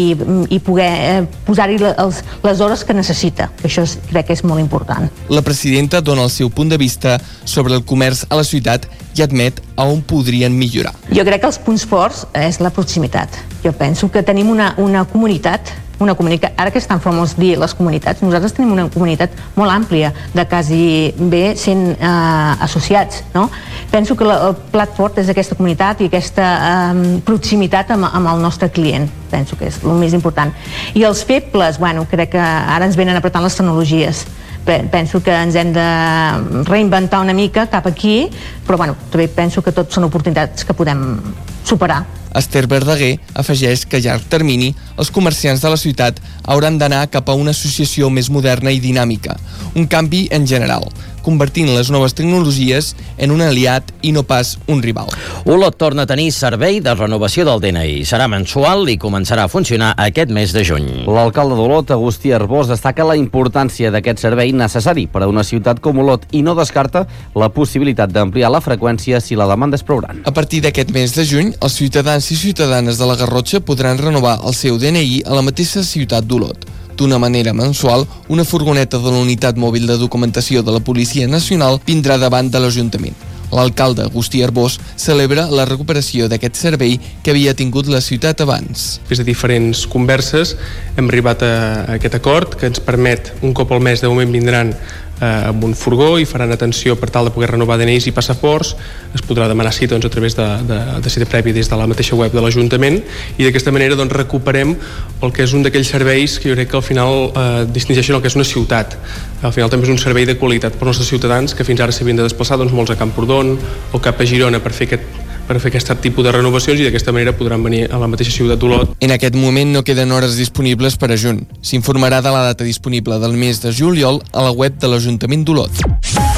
i poder posar-hi les hores que necessita, que això crec que és molt important. La presidenta dona el seu punt de vista sobre el comerç a la ciutat i admet a on podrien millorar. Jo crec que els punts forts és la proximitat. Jo penso que tenim una comunitat, ara que és tan famós dir les comunitats, nosaltres tenim una comunitat molt àmplia de quasi bé 100 associats, no? Penso que el plat fort és aquesta comunitat i aquesta proximitat amb el nostre client. Penso que és el més important. I els febles, crec que ara ens venen apretant les tecnologies. Penso que ens hem de reinventar una mica cap aquí, però també penso que tot són oportunitats que podem superar. Esther Verdaguer afegeix que a llarg termini els comerciants de la ciutat hauran d'anar cap a una associació més moderna i dinàmica, un canvi en general, convertint les noves tecnologies en un aliat i no pas un rival. Olot torna a tenir servei de renovació del DNI. Serà mensual i començarà a funcionar aquest mes de juny. L'alcalde d'Olot, Agustí Arbós, destaca la importància d'aquest servei necessari per a una ciutat com Olot i no descarta la possibilitat d'ampliar la freqüència si la demanda és prou gran. A partir d'aquest mes de juny, els ciutadans i ciutadanes de la Garrotxa podran renovar el seu DNI a la mateixa ciutat d'Olot. D'una manera mensual, una furgoneta de la Unitat Mòbil de Documentació de la Policia Nacional vindrà davant de l'Ajuntament. L'alcalde, Agustí Arbós, celebra la recuperació d'aquest servei que havia tingut la ciutat abans. Des de diferents converses hem arribat a aquest acord que ens permet, un cop al mes, de moment vindran amb un furgó i faran atenció per tal de poder renovar DNIs i passaports. Es podrà demanar cita a través de cita prèvia des de la mateixa web de l'Ajuntament i d'aquesta manera recuperem el que és un d'aquells serveis que jo crec que al final distingeixen el que és una ciutat. Al final també és un servei de qualitat per als nostres ciutadans que fins ara s'havien de desplaçar molts a Camprodon o cap a Girona per fer aquest tipus de renovacions i d'aquesta manera podran venir a la mateixa ciutat d'Olot. En aquest moment no queden hores disponibles per a juny. S'informarà de la data disponible del mes de juliol a la web de l'Ajuntament d'Olot.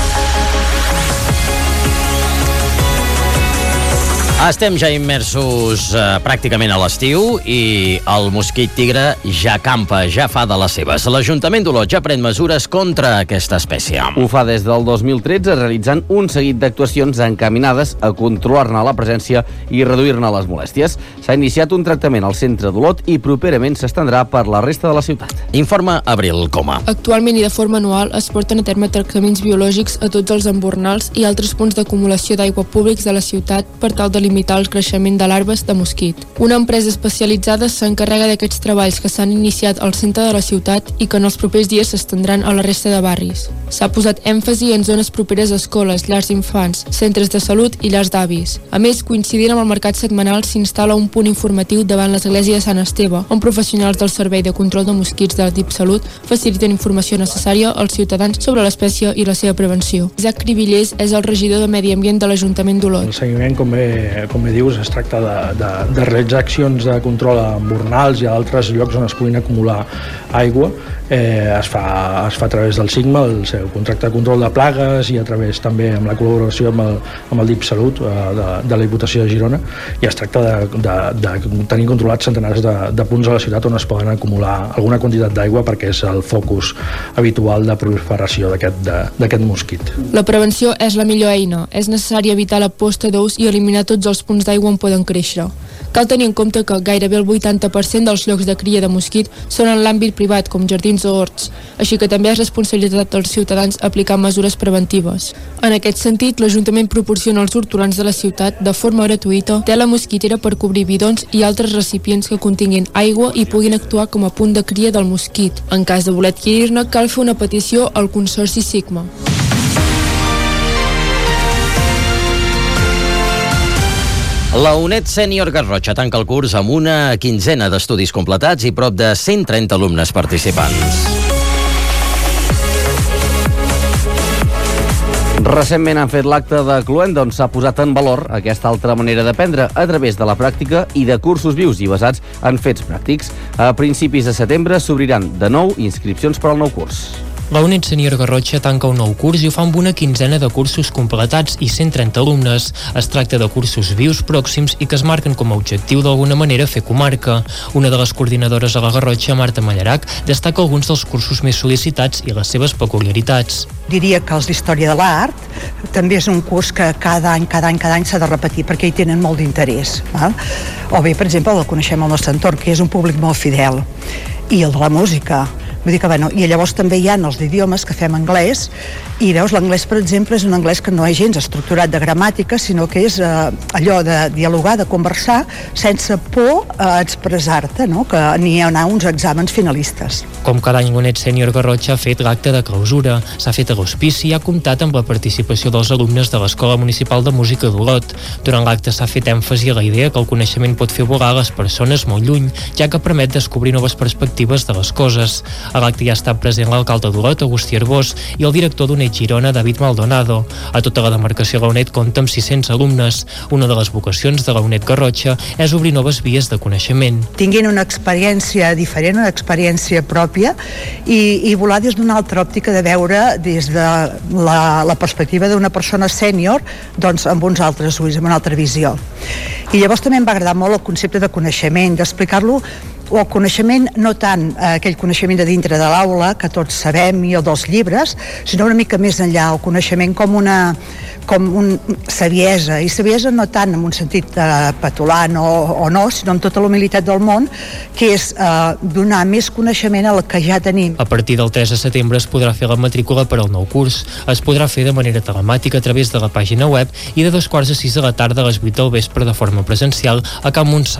Estem ja immersos pràcticament a l'estiu i el mosquit tigre ja campa, ja fa de les seves. L'Ajuntament d'Olot ja pren mesures contra aquesta espècie. Ho fa des del 2013 realitzant un seguit d'actuacions encaminades a controlar-ne la presència i reduir-ne les molèsties. S'ha iniciat un tractament al centre d'Olot i properament s'estendrà per la resta de la ciutat. Informa Abril Coma. Actualment i de forma anual es porten a terme tractaments biològics a tots els embornals i altres punts d'acumulació d'aigua públics de la ciutat per tal de limitar el creixement de larves de mosquit. Una empresa especialitzada s'encarrega d'aquests treballs que s'han iniciat al centre de la ciutat i que en els propers dies s'estendran a la resta de barris. S'ha posat èmfasi en zones properes a escoles, llars d'infants, centres de salut i llars d'avis. A més, coincidint amb el mercat setmanal, s'instal·la un punt informatiu davant l'església de Sant Esteve, on professionals del Servei de Control de Mosquits de DipSalut faciliten informació necessària als ciutadans sobre l'espècie i la seva prevenció. Isaac Cribillers és el regidor de Medi Ambient de l'Ajuntament d'Olot. El seguiment, com bé dius, es tracta de realitzar accions de control a embornals i a altres llocs on es puguin acumular aigua. Es fa a través del SIGMA, el seu contracte de control de plagues, i a través també amb la col·laboració amb el DipSalut de la Diputació de Girona, i es tracta de tenir controlats centenars de punts a la ciutat on es poden acumular alguna quantitat d'aigua, perquè és el focus habitual de proliferació d'aquest mosquit. La prevenció és la millor eina. És necessari evitar la posta d'ous i eliminar tots els punts d'aigua on poden créixer. Cal tenir en compte que gairebé el 80% dels llocs de cria de mosquit són en l'àmbit privat, com jardins o horts, així que també és responsabilitat dels ciutadans aplicar mesures preventives. En aquest sentit, l'Ajuntament proporciona als hortolans de la ciutat, de forma gratuïta, tela mosquitera per cobrir bidons i altres recipients que continguin aigua i puguin actuar com a punt de cria del mosquit. En cas de voler adquirir-ne, cal fer una petició al Consorci Sigma. La UNED Sènior Garrotxa tanca el curs amb una quinzena d'estudis completats i prop de 130 alumnes participants. Recentment han fet l'acte de Cluenda, on s'ha posat en valor aquesta altra manera d'aprendre a través de la pràctica i de cursos vius i basats en fets pràctics. A principis de setembre s'obriran de nou inscripcions per al nou curs. La UNED Sènior Garrotxa tanca un nou curs i ho fa amb una quinzena de cursos completats i 130 alumnes. Es tracta de cursos vius pròxims i que es marquen com a objectiu d'alguna manera fer comarca. Una de les coordinadores a la Garrotxa, Marta Mallarac, destaca alguns dels cursos més sol·licitats i les seves peculiaritats. Diria que els d'Història de l'Art també és un curs que cada any s'ha de repetir perquè hi tenen molt d'interès. O bé, per exemple, el coneixem al nostre entorn, que és un públic molt fidel. I el de la música. Vull dir que, i llavors també hi ha els d'idiomes que fem anglès, i veus, l'anglès, per exemple, és un anglès que no és gens estructurat de gramàtica, sinó que és allò de dialogar, de conversar, sense por a expressar-te, no? Que n'hi ha uns exàmens finalistes. Com cada any, l'UNED Sènior Garrotxa ha fet l'acte de clausura. S'ha fet a l'hospici i ha comptat amb la participació dels alumnes de l'Escola Municipal de Música d'Olot. Durant l'acte s'ha fet èmfasi a la idea que el coneixement pot fer volar les persones molt lluny, ja que permet descobrir noves perspectives de les coses. A l'acte hi ha estat present l'alcalde d'Olot, Agustí Arbós, i el director d'UNED Girona, David Maldonado. A tota la demarcació de la UNED compta amb 600 alumnes. Una de les vocacions de la UNED Garrotxa és obrir noves vies de coneixement. Tinguin una experiència diferent, una experiència pròpia, i volar des d'una altra òptica, de veure des de la perspectiva d'una persona sènior, doncs amb uns altres ulls, amb una altra visió. I llavors també em va agradar molt el concepte de coneixement, d'explicar-lo, o el coneixement, no tant aquell coneixement de dintre de l'aula, que tots sabem, i el dels llibres, sinó una mica més enllà, el coneixement com una saviesa, i saviesa no tant en un sentit petulant o no, sinó amb tota la humilitat del món, que és donar més coneixement al que ja tenim. A partir del 3 de setembre es podrà fer la matrícula per al nou curs. Es podrà fer de manera telemàtica a través de la pàgina web i de 2:45 de la tarda a les 8 del vespre de forma presencial a Can Montsà.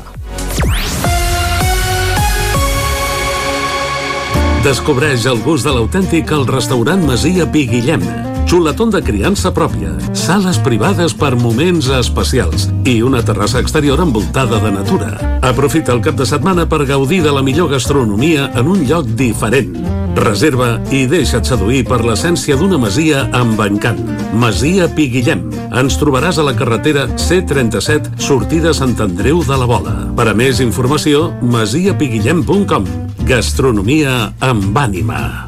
Descobreix el gust de l'autèntic al restaurant Masia Pi Guillem. Xuletón de criança pròpia, sales privades per moments especials i una terrassa exterior envoltada de natura. Aprofita el cap de setmana per gaudir de la millor gastronomia en un lloc diferent. Reserva i deixa't seduir per l'essència d'una masia amb encant. Masia Pi Guillem. Ens trobaràs a la carretera C37, sortida Sant Andreu de la Vola. Per a més informació, masiapiguillem.com. Gastronomia amb ànima.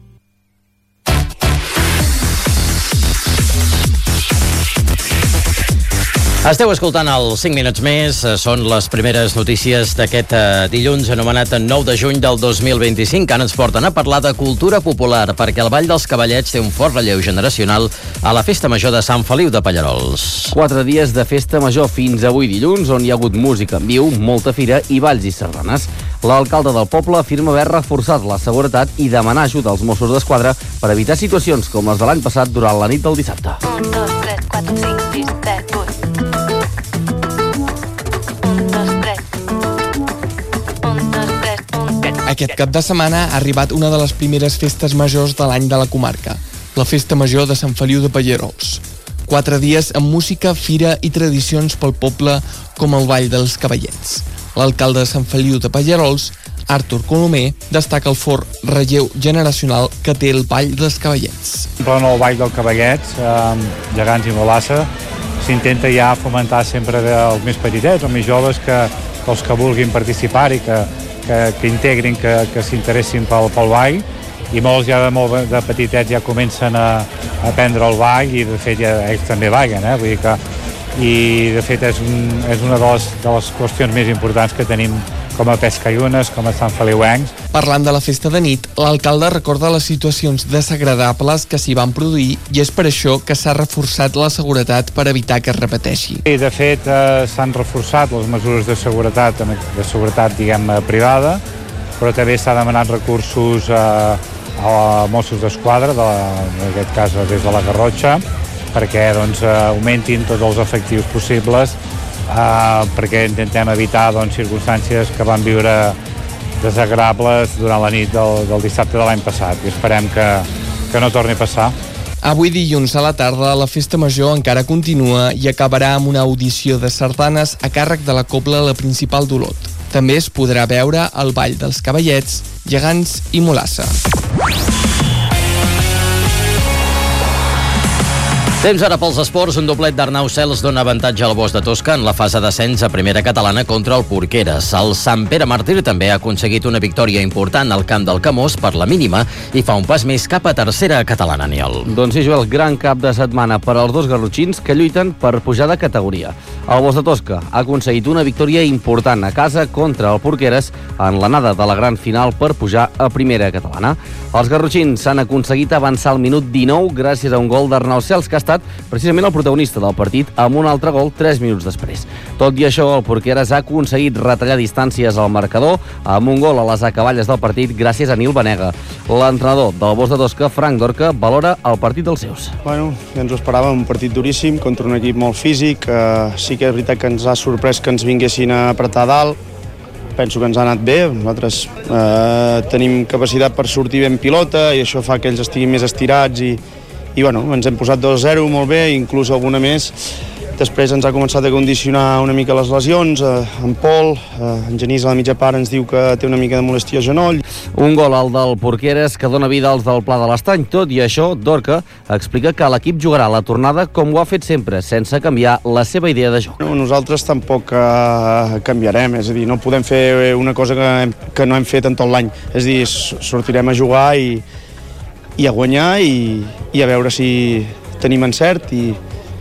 Esteu escoltant el 5 minuts més. Són les primeres notícies d'aquest dilluns anomenat 9 de juny del 2025, que ara ens porten a parlar de cultura popular, perquè el Ball dels Cavallets té un fort relleu generacional a la Festa Major de Sant Feliu de Pallerols. 4 dies de Festa Major fins avui dilluns, on hi ha hagut música en viu, molta fira i balls i sardanes. L'alcalde del poble afirma haver reforçat la seguretat i demanar ajuda als Mossos d'Esquadra per evitar situacions com les de l'any passat durant la nit del dissabte. 1, 2, 3, 4, 5, 6, 7, 8. Aquest cap de setmana ha arribat una de les primeres festes majors de l'any de la comarca, la Festa Major de Sant Feliu de Pallerols. 4 dies amb música, fira i tradicions pel poble com el Ball dels Cavallets. L'alcalde de Sant Feliu de Pallerols, Artur Colomer, destaca el fort relleu generacional que té el Ball dels Cavallets. En el Ball dels Cavallets, gegants i molassa, s'intenta ja fomentar sempre els més petitets, els més joves, que els que vulguin participar i que integrin, que s'interessin pel ball, i molts ja de petitets ja comencen a aprendre el ball i de fet ja ells també ballen, vull dir que, i de fet és una de les qüestions més importants que tenim com a pescallunes, com a Sant Feliuencs. Parlant de la festa de nit, l'alcalde recorda les situacions desagradables que s'hi van produir i és per això que s'ha reforçat la seguretat per evitar que es repeteixi. I de fet s'han reforçat les mesures de seguretat diguem, privada, però també s'ha demanat recursos a Mossos d'Esquadra, en aquest cas des de la Garrotxa, perquè augmentin tots els efectius possibles, perquè intentem evitar circumstàncies que van viure desagradables durant la nit del dissabte de l'any passat, i esperem que no torni a passar. Avui dilluns a la tarda la Festa Major encara continua i acabarà amb una audició de sardanes a càrrec de la Cobla La Principal d'Olot. També es podrà veure el Ball dels Cavallets, gegants i molassa. Temps ara pels esports. Un doblet d'Arnau Cels dona avantatge al Bosc de Tosca en la fase d'ascens a primera catalana contra el Porqueres. El Sant Pere Màrtir també ha aconseguit una victòria important al camp del Camós per la mínima i fa un pas més cap a tercera catalana, Aniol. Doncs sí, Joel, gran cap de setmana per als dos garrotxins que lluiten per pujar de categoria. El Bosc de Tosca ha aconseguit una victòria important a casa contra el Porqueres en l'anada de la gran final per pujar a primera catalana. Els garrotxins han aconseguit avançar al minut 19 gràcies a un gol d'Arnau Cels, que ha estat precisament el protagonista del partit amb un altre gol 3 minuts després. Tot i això, el Porqueres ha aconseguit retallar distàncies al marcador amb un gol a les acaballes del partit gràcies a Nil Banega. L'entrenador del Bosc de Tosca, Frank Dorca, valora el partit dels seus. Bueno, ja ens ho esperàvem, un partit duríssim contra un equip molt físic. Sí que és veritat que ens ha sorprès que ens vinguessin a apretar dalt. Penso que ens ha anat bé. Nosaltres tenim capacitat per sortir ben pilota i això fa que ells estiguin més estirats i bueno, ens hem posat 2-0 molt bé, inclús alguna més. Després ens ha començat a condicionar una mica les lesions, en Pol, en Genís a la mitja part ens diu que té una mica de molèstia a genoll. Un gol al del Porqueres que dona vida als del Pla de l'Estany. Tot i això, Dorca explica que l'equip jugarà la tornada com ho ha fet sempre, sense canviar la seva idea de joc. Nosaltres tampoc canviarem, és a dir, no podem fer una cosa que no hem fet en tot l'any. És a dir, sortirem a jugar i a guanyar i a veure si tenim encert i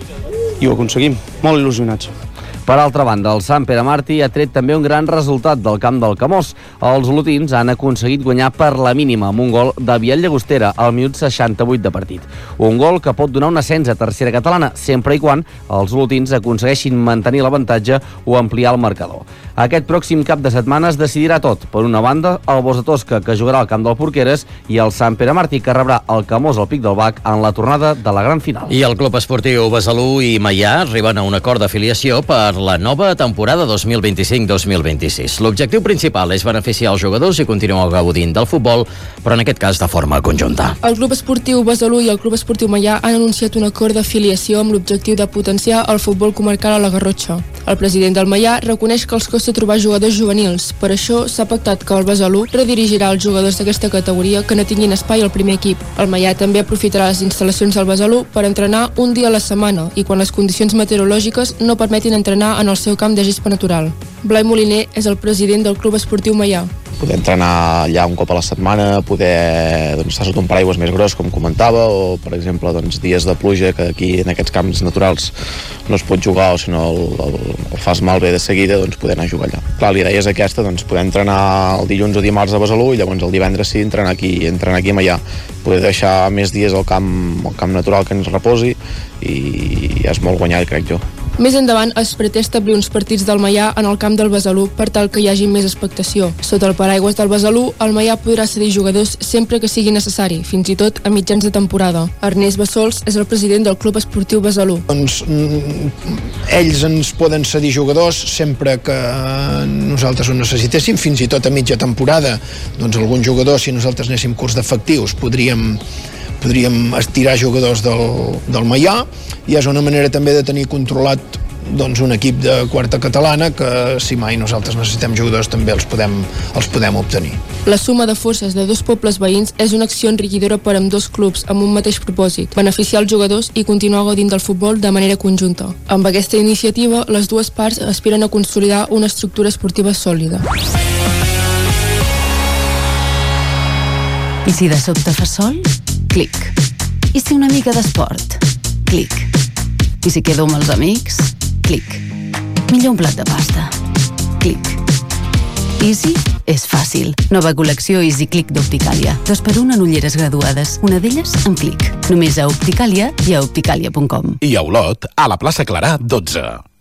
ho aconseguim. Molt il·lusionats. Per altra banda, el Sant Pere Màrtir ha tret també un gran resultat del camp del Camós. Els olotins han aconseguit guanyar per la mínima amb un gol de Biel Llagostera al minut 68 de partit. Un gol que pot donar un ascens a tercera catalana, sempre i quan els olotins aconsegueixin mantenir l'avantatge o ampliar el marcador. Aquest pròxim cap de setmana es decidirà tot. Per una banda, el Bosc de Tosca, que jugarà al camp del Porqueres, i el Sant Pere Màrtir, que rebrà el Camós al Pic del Bac en la tornada de la gran final. I el Club Esportiu Besalú i Maià arriben a un acord d'afiliació per la nova temporada 2025-2026. L'objectiu principal és beneficiar els jugadors i continuar gaudint del futbol, però en aquest cas de forma conjunta. El Club Esportiu Besalú i el Club Esportiu Maià han anunciat un acord d'afiliació amb l'objectiu de potenciar el futbol comarcal a la Garrotxa. El president del Maià reconeix que els costa trobar jugadors juvenils. Per això s'ha pactat que el Besalú redirigirà els jugadors d'aquesta categoria que no tinguin espai al primer equip. El Maià també aprofitarà les instal·lacions del Besalú per entrenar un dia a la setmana i quan les condicions meteorològiques no permetin entrenar en el seu camp de gespa natural. Blai Moliner és el president del Club Esportiu Maià. Poder entrenar allà un cop a la setmana, poder estar sota un paraigües més gros, com comentava, o, per exemple, dies de pluja, que aquí en aquests camps naturals no es pot jugar, o si no el fas malbé de seguida, poder anar a jugar allà. Clar, la idea és aquesta, poder entrenar el dilluns o dimarts a Besalú i llavors el divendres sí entrenar aquí a Maià. Poder deixar més dies al camp natural que ens reposi i és molt guanyat, crec jo. Més endavant es pretén establir uns partits del Maià en el camp del Besalú per tal que hi hagi més expectació. Sota el paraigües del Besalú, el Maià podrà cedir jugadors sempre que sigui necessari, fins i tot a mitjans de temporada. Ernest Bassols és el president del Club Esportiu Besalú. Doncs ells ens poden cedir jugadors sempre que nosaltres ho necessitéssim, fins i tot a mitja temporada. Doncs alguns jugadors, si nosaltres anéssim curs d'efectius, podríem estirar jugadors del Maià, i és una manera també de tenir controlat un equip de quarta catalana que si mai nosaltres necessitem jugadors també els podem obtenir. La suma de forces de dos pobles veïns és una acció enriquidora per a ambdós clubs amb un mateix propòsit, beneficiar els jugadors i continuar gaudint del futbol de manera conjunta. Amb aquesta iniciativa, les dues parts aspiren a consolidar una estructura esportiva sòlida. I si de sobte fa sol? Clic. I si una mica d'esport? Clic. I si quedo amb els amics? Clic. Millor un plat de pasta. Clic. Easy és fàcil. Nova col·lecció Easy Click d'Opticàlia. 2x1 en ulleres graduades. Una d'elles amb Clic. Només a Opticàlia i a opticàlia.com. I a Olot, a la plaça Clarà 12.